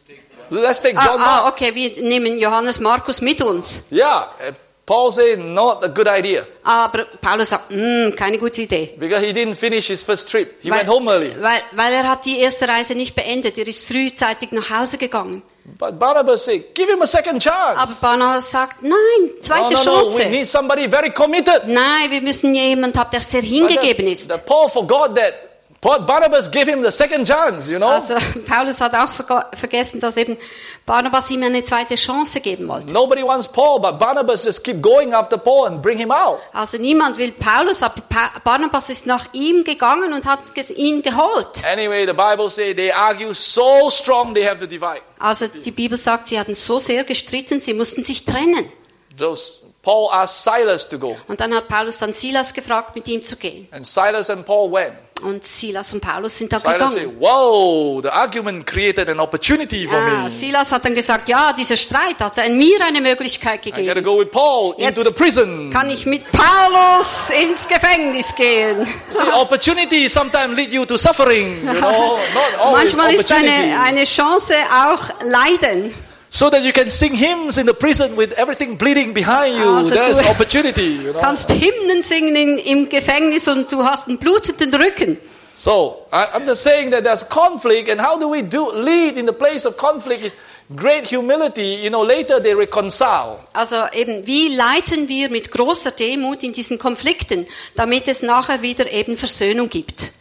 Let's take Ah, John ah, Mark. okay, wir nehmen Johannes Markus mit uns. Yeah. uh, Paul said, not a good idea. Aber Paulus sagt, "Mm, keine gute Idee. Because he didn't finish his first trip. He Weil, went home early. weil, weil er hat die erste Reise nicht beendet. Er ist frühzeitig nach Hause gegangen. But Barnabas said, give him a second chance. Aber Barnabas sagt, nein, no, zweite no, no. Chance. We need somebody very committed. Nein, wir müssen jemanden haben, der sehr But hingegeben the- ist. the Paul forgot that Paul, Barnabas gave him the second chance, you know. Also Paulus hat auch vergo- vergessen, dass eben Barnabas ihm eine zweite Chance geben wollte. Nobody wants Paul, but Barnabas just keep going after Paul and bring him out. Also niemand will Paulus, aber pa Barnabas ist nach ihm gegangen und hat ges- ihn geholt. Anyway, the Bible says they argue so strong they have to divide. Also die Bibel sagt, sie hatten so sehr gestritten, sie mussten sich trennen. Those, Paul asked Silas to go. Und dann hat Paulus dann Silas gefragt, mit ihm zu gehen. And Silas and Paul went. Und Silas und Paulus sind da Silas said, gegangen. whoa, the argument created an opportunity for Ah, me. Silas hat dann gesagt, ja, dieser Streit hat mir eine Möglichkeit I got to gegeben. go with Paul into the Jetzt prison. kann ich mit Paulus ins Gefängnis gehen. See, opportunity sometimes lead you to suffering, you know, not always Manchmal ist opportunity. eine, eine Chance auch Leiden. So that you can sing hymns in the prison with everything bleeding behind you. Also There's du opportunity, you know. kannst Hymnen singen in, im Gefängnis und du hast einen blutenden Rücken. So I, I'm just saying that there's conflict, and how do we do lead in the place of conflict is great humility. You know, later they reconcile. Also eben, wie leiten wir mit großer Demut in diesen Konflikten, damit es nachher wieder eben Versöhnung gibt.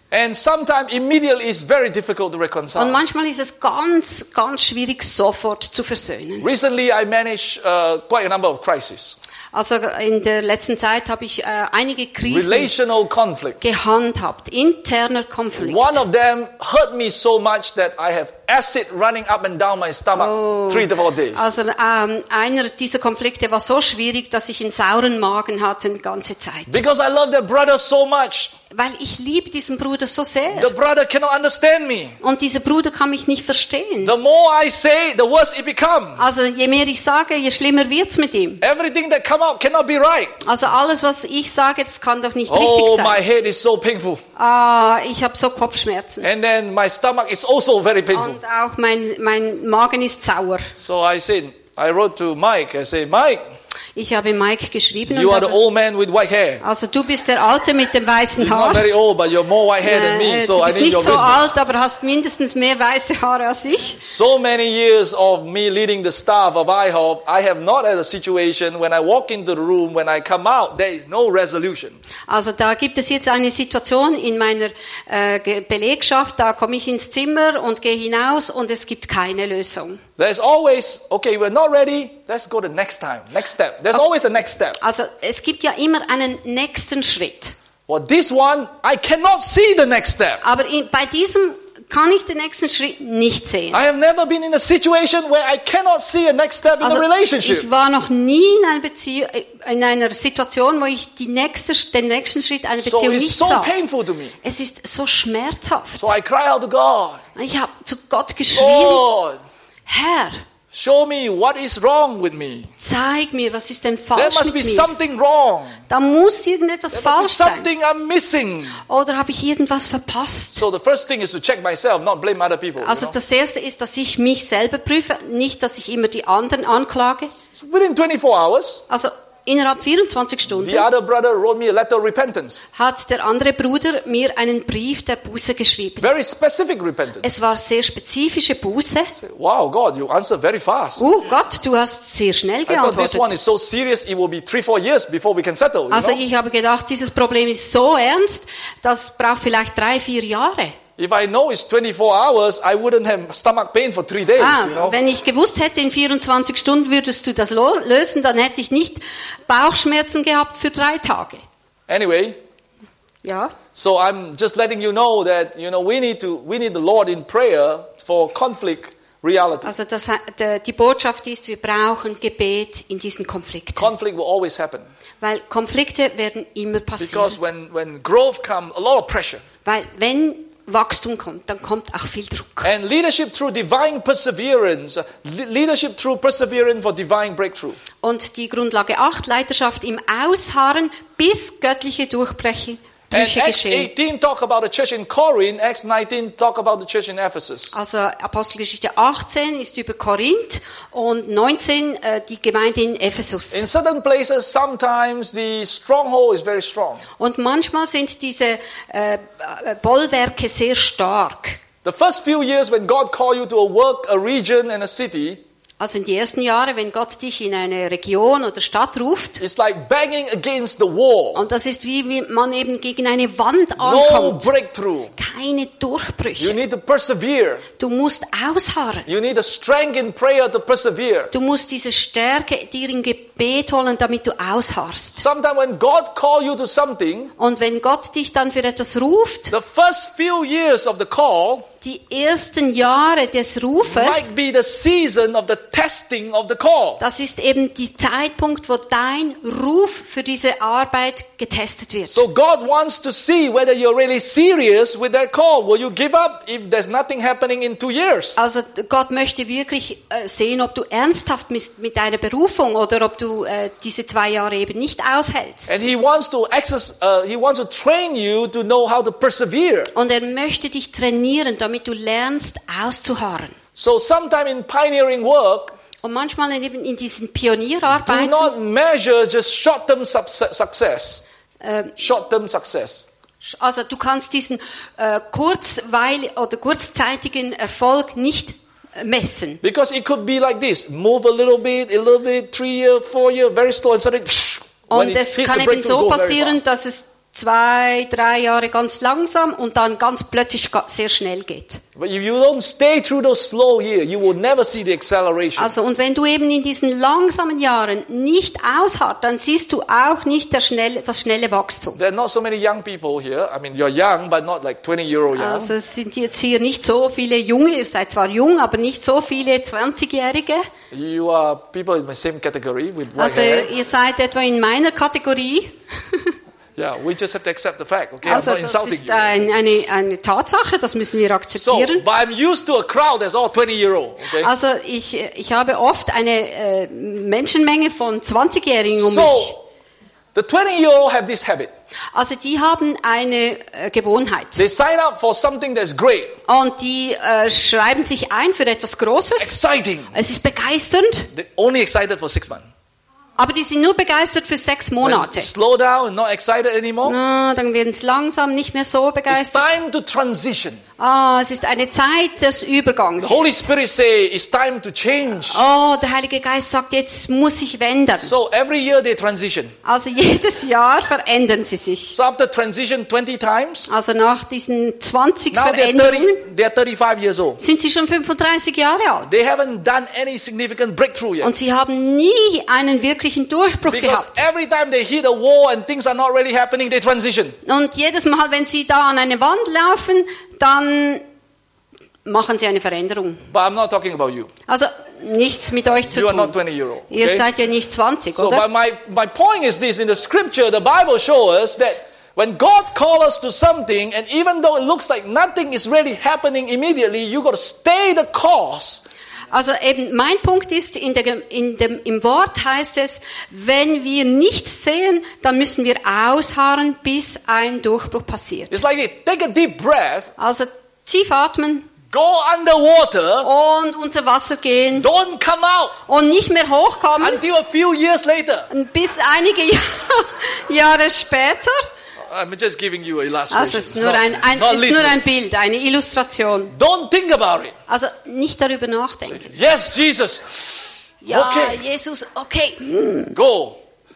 And sometimes immediately it's very difficult to reconcile. Und manchmal ist es ganz, ganz schwierig, sofort zu versöhnen. Recently, I managed uh, quite a number of crises. Also in der letzten Zeit habe ich äh, einige Krisen Relational conflict. gehandhabt, interner Konflikt. One of them hurt me so much that I have acid running up and down my stomach Oh. three to four days. Also ähm, einer dieser Konflikte war so schwierig, dass ich einen sauren Magen hatte die ganze Zeit. Because I love that brother so much. Weil ich liebe diesen Bruder so sehr. The brother cannot understand me. Und dieser Bruder kann mich nicht verstehen. The more I say, the worse it becomes. Also je mehr ich sage, je schlimmer wird's mit ihm. Everything that come out cannot be right. Also alles, was ich sage, das kann doch nicht richtig Oh, sein. my head is so painful. Ah, ich habe so Kopfschmerzen. And then my stomach is also very painful. Und auch mein, mein Magen ist sauer. So I said, I wrote to Mike. I said, Mike, Ich habe Mike geschrieben. you und are the habe, old man with white hair. also du bist der Alte mit dem weißen He's not Haar. very old, but you're more white hair than me, Äh, so du I bist need nicht your so wisdom. alt, aber hast mindestens mehr weiße Haare als ich. So many years of me leading the staff of IHOP, I have not had a situation when I walk into the room, when I come out, there is no resolution. Also da gibt es jetzt eine Situation in meiner äh, Ge- Belegschaft, da komme ich ins Zimmer und gehe hinaus und es gibt keine Lösung. There's always, okay, we're not ready, let's go the next time, next step. There's always a next step. Also es gibt ja immer einen nächsten Schritt. Well, this one, I cannot see the next step. Aber in, bei diesem kann ich den nächsten Schritt nicht sehen. I have never been in a situation where I cannot see a next step in Also a relationship. ich war noch nie in einer, Beziehung, in einer Situation, wo ich die nächste, den nächsten Schritt einer So Beziehung it's nicht so sah. painful to me. Es ist so schmerzhaft. So I cry out to God, Ich habe zu Gott geschrien, Lord, Herr, show me what is wrong with me. zeig mir, was ist denn There falsch must mit be mir? something wrong. Da muss irgendetwas There must be falsch sein. something I'm missing. Oder habe ich irgendwas verpasst? So the first thing is to check myself, not blame other people. you Also know. das Erste ist, dass ich mich selber prüfe, nicht, dass ich immer die anderen anklage. So within twenty-four hours, Also innerhalb vierundzwanzig Stunden the other brother wrote me a letter of repentance. hat der andere Bruder mir einen Brief der Buße geschrieben. Very specific repentance. Es war sehr spezifische Buße. I said, wow, God, you answer very fast. Oh Gott, du hast sehr schnell I thought this one geantwortet. is so serious, it will be three, four years before we can settle. You Also know? ich habe gedacht, dieses Problem ist so ernst, das braucht vielleicht drei, vier Jahre. If I know it's twenty-four hours, I wouldn't have stomach pain for three days. Ah, you know? wenn ich gewusst hätte, in vierundzwanzig Stunden würdest du das lo- lösen, dann hätte ich nicht Bauchschmerzen gehabt für drei Tage. Anyway, Ja. so I'm just letting you know that you know we need to we need the Lord in prayer for conflict reality. Also das, he- der- die Botschaft ist, wir brauchen Gebet in diesen Konflikten. Conflict will always happen Weil Konflikte werden immer passieren. because when when growth comes, a lot of pressure. Weil wenn Wachstum kommt, dann kommt auch viel Druck. And leadership through divine perseverance, le- leadership through perseverance for divine breakthrough. Und die Grundlage acht, Leiterschaft im Ausharren, bis göttliche Durchbrüche And Brüche Acts geschehen. eighteen talk about the church in Corinth, Acts nineteen talk about the church in Ephesus. Also Apostelgeschichte achtzehn ist über Korinth und neunzehn äh, die Gemeinde in Ephesus. In certain places, sometimes the stronghold is very strong. Und manchmal sind diese äh, äh, Bollwerke sehr stark. The first few years when God called you to a work, a region and a city, Also in die ersten Jahre, wenn Gott dich in eine Region oder Stadt ruft, it's like banging against the wall. und das ist wie, wie man eben gegen eine Wand No ankommt. breakthrough. Keine You Durchbrüche. need to persevere. Du musst ausharren. You need a strength in prayer to persevere. Du musst diese Stärke dir im Gebet holen, damit du ausharrst. Sometimes when God calls you to something, Und wenn Gott dich dann für etwas ruft, the first few years of the call die ersten Jahre des Rufes, might be the season of the testing of the call. das ist eben die Zeitpunkt, wo dein Ruf für diese Arbeit getestet wird. So God wants to see whether you're really serious with that call. Will you give up if there's nothing happening in two years? Also Gott möchte wirklich äh, sehen, ob du ernsthaft bist mit deiner Berufung oder ob du äh, diese zwei Jahre eben nicht aushältst. And He wants to access, uh, He wants to train you to know how to persevere. Und er möchte dich trainieren, damit du lernst auszuharren. So sometime in pioneering work, Und manchmal eben in diesen do Pionierarbeiten, not measure just short-term suc- success. äh, Short-term success. also du kannst diesen äh, kurzweil oder kurzzeitigen Erfolg nicht äh, messen. Because it could be like this. Move a little bit, a little bit, three year, four year, very slow, and suddenly, psh, when Und it es hits kann the eben breakthrough, so go very passieren, fast. dass es zwei, drei Jahre ganz langsam und dann ganz plötzlich ga- sehr schnell geht. But if you don't stay through those slow years, you will never see the acceleration. Also, und wenn du eben in diesen langsamen Jahren nicht ausharrst, dann siehst du auch nicht der schnelle, das schnelle Wachstum. There are not so many young people here. I mean, you're young, but not like twenty-year-old young. Also es sind jetzt hier nicht so viele Junge, ihr seid zwar jung, aber nicht so viele zwanzigjährige. You are people in my same category with white Also hair. ihr seid etwa in meiner Kategorie. Yeah, we just have to accept the fact, okay? Also I'm not das insulting ist you. ein, eine, eine Tatsache, das müssen wir So, akzeptieren. but I'm used to a crowd that's all twenty-year-old, okay? Also ich, ich habe oft eine äh, Menschenmenge von zwanzigjährigen um mich. So, the twenty-year-old have this habit. Also die haben eine äh, Gewohnheit. They sign up for something that's great, Und die äh, schreiben sich ein für etwas Großes. exciting. Es ist begeisternd, They're only excited for six months. aber die sind nur begeistert für sechs When Monate. slow down, not excited anymore. Na, dann werden sie langsam nicht mehr so It's begeistert. time to transition. Ah, es ist eine Zeit des Übergangs. The Holy Spirit say it's time to change. Oh, der Heilige Geist sagt, jetzt muss ich wenden. So every year they transition. Also jedes Jahr verändern sie sich. So after transition twenty times, Also nach diesen zwanzig now they're Veränderungen thirty, they're thirty-five years old. sind sie schon fünfunddreißig Jahre alt. They haven't done any significant breakthrough yet. Und sie haben nie einen wirklichen Durchbruch Because gehabt. every time they hit a wall and things are not really happening, they transition. Und jedes Mal, wenn sie da an eine Wand laufen, dann machen sie eine Veränderung. But I'm not talking about you. Also nichts mit euch zu You are not tun. twenty year old. Ihr Okay? seid ja nicht zwanzig, So, oder? but my, my point is this: in the scripture, the Bible shows us that when God calls us to something, and even though it looks like nothing is really happening immediately, you got to stay the course. Also eben mein Punkt ist, in der, in dem, im Wort heißt es, wenn wir nichts sehen, dann müssen wir ausharren, bis ein Durchbruch passiert. It's like they take a deep breath, Also tief atmen go underwater, und unter Wasser gehen don't come out und nicht mehr hochkommen, until a few years later. bis einige Jahr, Jahre später. I'm just giving you a illustration. Also es ist It's nur not- ein, ein, not ist nur literal. ein Bild, eine Illustration. Don't think about it. Also nicht darüber nachdenken. Yes, Jesus, Ja, Okay. Jesus, okay. go.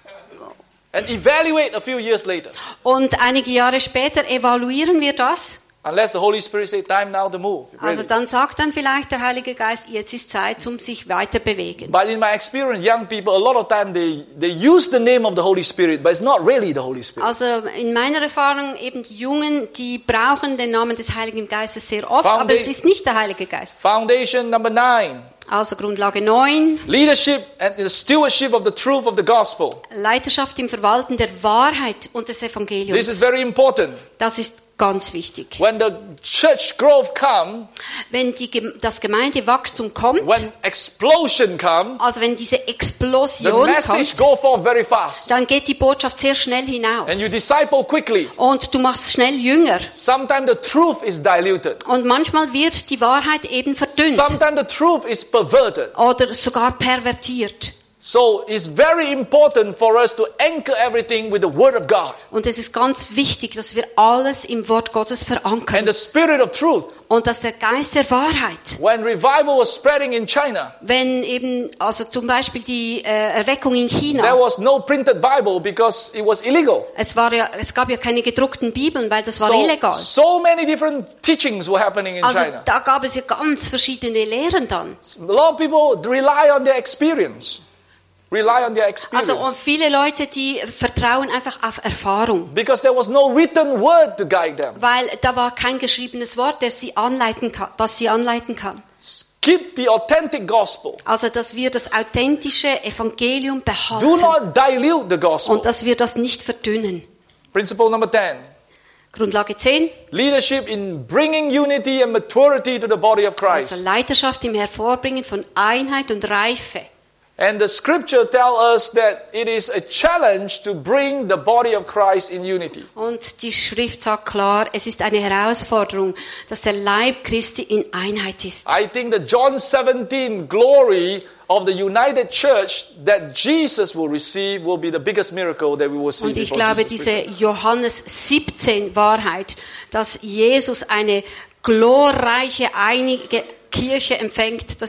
And evaluate a few years later. Und einige Jahre später evaluieren wir das. Unless the Holy Spirit say, time now to move. Also Really. dann sagt dann vielleicht der Heilige Geist, jetzt ist Zeit, um sich weiter bewegen. But in my experience, young people, a lot of time they, they use the name of the Holy Spirit, but it's not really the Holy Spirit. Also in meiner Erfahrung eben die Jungen, die brauchen den Namen des Heiligen Geistes sehr oft, Founda- aber es ist nicht der Heilige Geist. Foundation number nine. Also Grundlage neun, Leadership and the stewardship of the truth of the gospel. Leiterschaft im Verwalten der Wahrheit und des This is Evangeliums. very important. Das ist ganz wichtig. When the church growth come, Wenn die, Gem- das Gemeindewachstum kommt, when explosion come, also wenn diese the Explosion message kommt, go forth very fast. dann geht die Botschaft sehr schnell And you hinaus. disciple quickly. Und du machst schnell Jünger. Sometimes the truth is diluted. Und manchmal wird die Wahrheit eben verdünnt Sometimes the truth is perverted. oder sogar pervertiert. So it's very important for us to anchor everything with the Word of God Und es ist ganz wichtig, dass wir alles im Wort Gottes and verankern. the Spirit of truth. Und dass der Geist der Wahrheit, When revival was spreading in China, wenn eben, also zum Beispiel die äh, Erweckung in there China, was no printed Bible because it was illegal. es, war ja, es gab ja keine gedruckten Bibeln, weil das war So, illegal. so many different teachings were happening in Also China. da gab es ja ganz verschiedene Lehren dann. A lot of people rely on their experience. Rely on their experience. Also und viele Leute, die vertrauen einfach auf Erfahrung, Because there was no written word to guide them. weil da war kein geschriebenes Wort, das sie anleiten kann, das sie anleiten kann. Keep the authentic gospel. Also dass wir das authentische Evangelium Do behalten not dilute the gospel. und dass wir das nicht verdünnen. Principle number ten. Grundlage zehn, Leadership in bringing unity and maturity to the body of also Christ. Leiterschaft im Hervorbringen von Einheit und Reife. And the scripture tells us that it is a challenge to bring the body of Christ in unity. Und die Schrift sagt klar, es ist eine Herausforderung, dass der Leib Christi in Einheit ist. I think the John seventeen glory of the united church that Jesus will receive will be the biggest miracle that we will see Und ich before glaube, Jesus diese Johannes siebzehn Wahrheit, dass Jesus eine glorreiche einige Kirche empfängt, das ist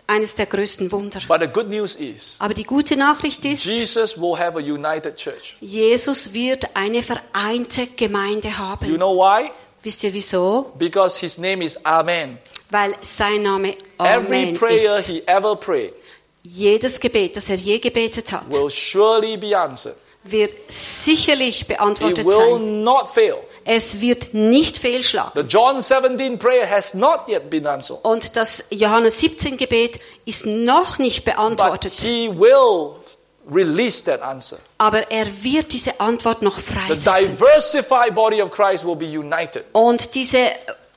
eines der größten Wunder. But the good news is, Aber die gute Nachricht ist, Jesus will have a united church. Jesus wird eine vereinte Gemeinde haben. You know why? Wisst ihr wieso? Because his name is Amen. Weil sein Name Every Amen prayer ist. he ever prayed Jedes Gebet, das er je gebetet hat, will surely be answered. wird sicherlich It beantwortet will sein. not fail. Es wird nicht fehlschlagen. The John seventeen prayer has not yet been answered. Und das Johannes siebzehn Gebet ist noch nicht But beantwortet. he will release that answer. Aber er wird diese Antwort noch The freisetzen. diversified body of Christ will be united. Und diese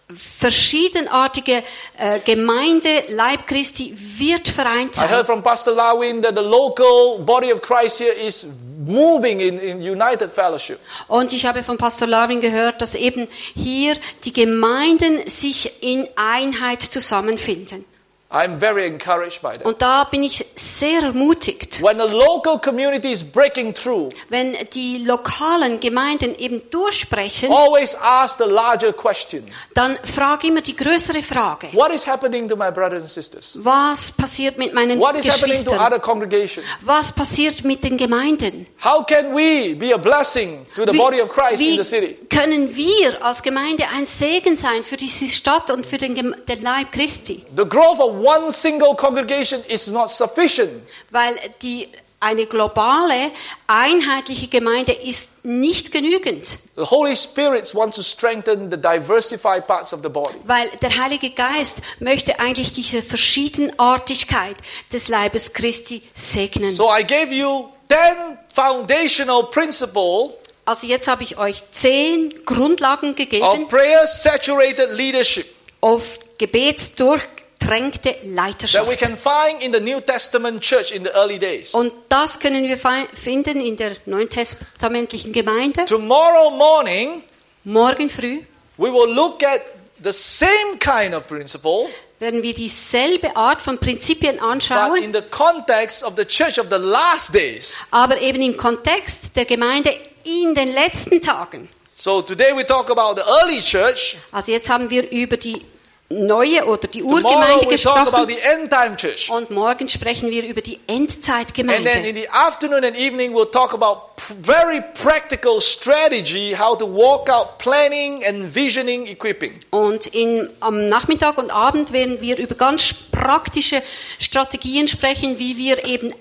verschiedenartige äh, Gemeinde, Leib Christi, wird vereint I heard sein. from Pastor Lawin that the local body of Christ here is moving in, in united fellowship. Und ich habe von Pastor Larwin gehört, dass eben hier die Gemeinden sich in Einheit zusammenfinden. I'm very encouraged by that. Und da bin ich sehr ermutigt. When the local community is breaking through, Wenn die lokalen Gemeinden eben durchsprechen, always ask the larger question. dann frage immer die größere Frage. What is happening to my brothers and sisters? Was passiert mit meinen What is happening to Geschwistern? other congregations? Was passiert mit den Gemeinden? How can we be a blessing to the body of Christ in the city? Wie können wir als Gemeinde ein Segen sein für diese Stadt und für den, Gem- den Leib Christi? The growth of one single congregation is not sufficient. Weil die, eine globale, einheitliche Gemeinde ist nicht genügend. The Holy Spirit wants to strengthen the diversified parts of the body. Weil der Heilige Geist möchte eigentlich diese Verschiedenartigkeit des Leibes Christi segnen. So I gave you ten foundational principles Also jetzt habe ich euch zehn Grundlagen of gegeben prayer-saturated leadership auf gebetsdurchtränkte that we Leiterschaft. can find in the New Testament church in the early days. Und das können wir fi- finden in der neutestamentlichen Gemeinde. Tomorrow morning, Morgen früh we will look at the same kind of principle, werden wir dieselbe Art von Prinzipien but anschauen, in the context of the church of the last days. aber eben im Kontext der Gemeinde in den letzten Tagen. So today we talk about the early church. Also jetzt haben wir über die neue oder die Tomorrow Urgemeinde we talk about gesprochen the end time church. und morgen sprechen wir über die And then in Endzeitgemeinde. the afternoon and evening we'll talk about p- very practical strategy, how to walk out planning and visioning, equipping. Und in, am Nachmittag und Abend werden wir über ganz praktische Strategien sprechen, wie wir eben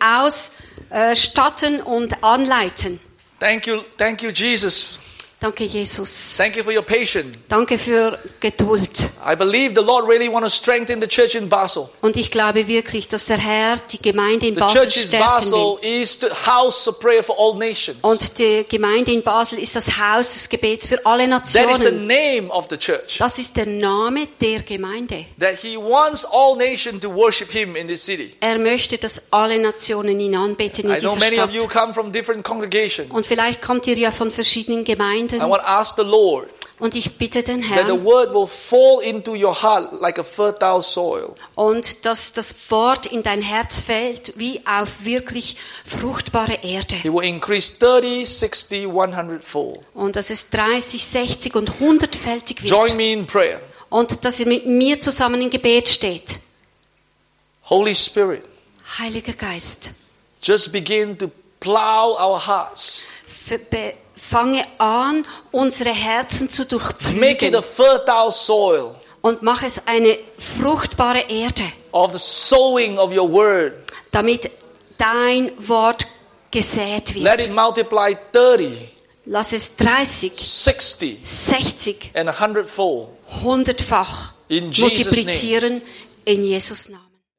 ausstatten und anleiten. Thank you, thank you, Jesus. Danke, Jesus. Thank you for your patience. Danke für Geduld. I believe the Lord really want to strengthen the church in Basel. Und ich glaube wirklich, dass der Herr die Gemeinde in The Basel church in stärken Basel will. is the house of prayer for all nations. Und die Gemeinde in Basel ist das Haus des Gebets für alle That is the Nationen. name of the church. Das ist der Name der Gemeinde. That He wants all nations to worship Him in this city. Er möchte, dass alle Nationen ihn anbeten in I know dieser many of you Stadt. come from different congregations. Und vielleicht kommt ihr ja von verschiedenen Gemeinden. I want to ask the Lord Und ich bitte den that the Herrn, word will fall into your heart like a fertile soil. und dass das Wort in dein Herz fällt, wie auf wirklich fruchtbare Erde. He will increase thirty, sixty, hundred fold. Und dass es dreißig, sechzig und hundertfältig Join wird. me in prayer. Und dass ihr mit mir zusammen im Gebet steht. Holy Spirit, Heiliger Geist, just begin to plow our hearts. f- be- fange an, unsere Herzen zu Make it a durchpflügen fertile soil und mach es eine fruchtbare Erde, of the sowing of your word. damit dein Wort gesät Let wird. it multiply thirty, Lass es dreißig, sixty, sechzig, and a hundred fold. hundertfach In Jesus' name. multiplizieren in Jesus Namen.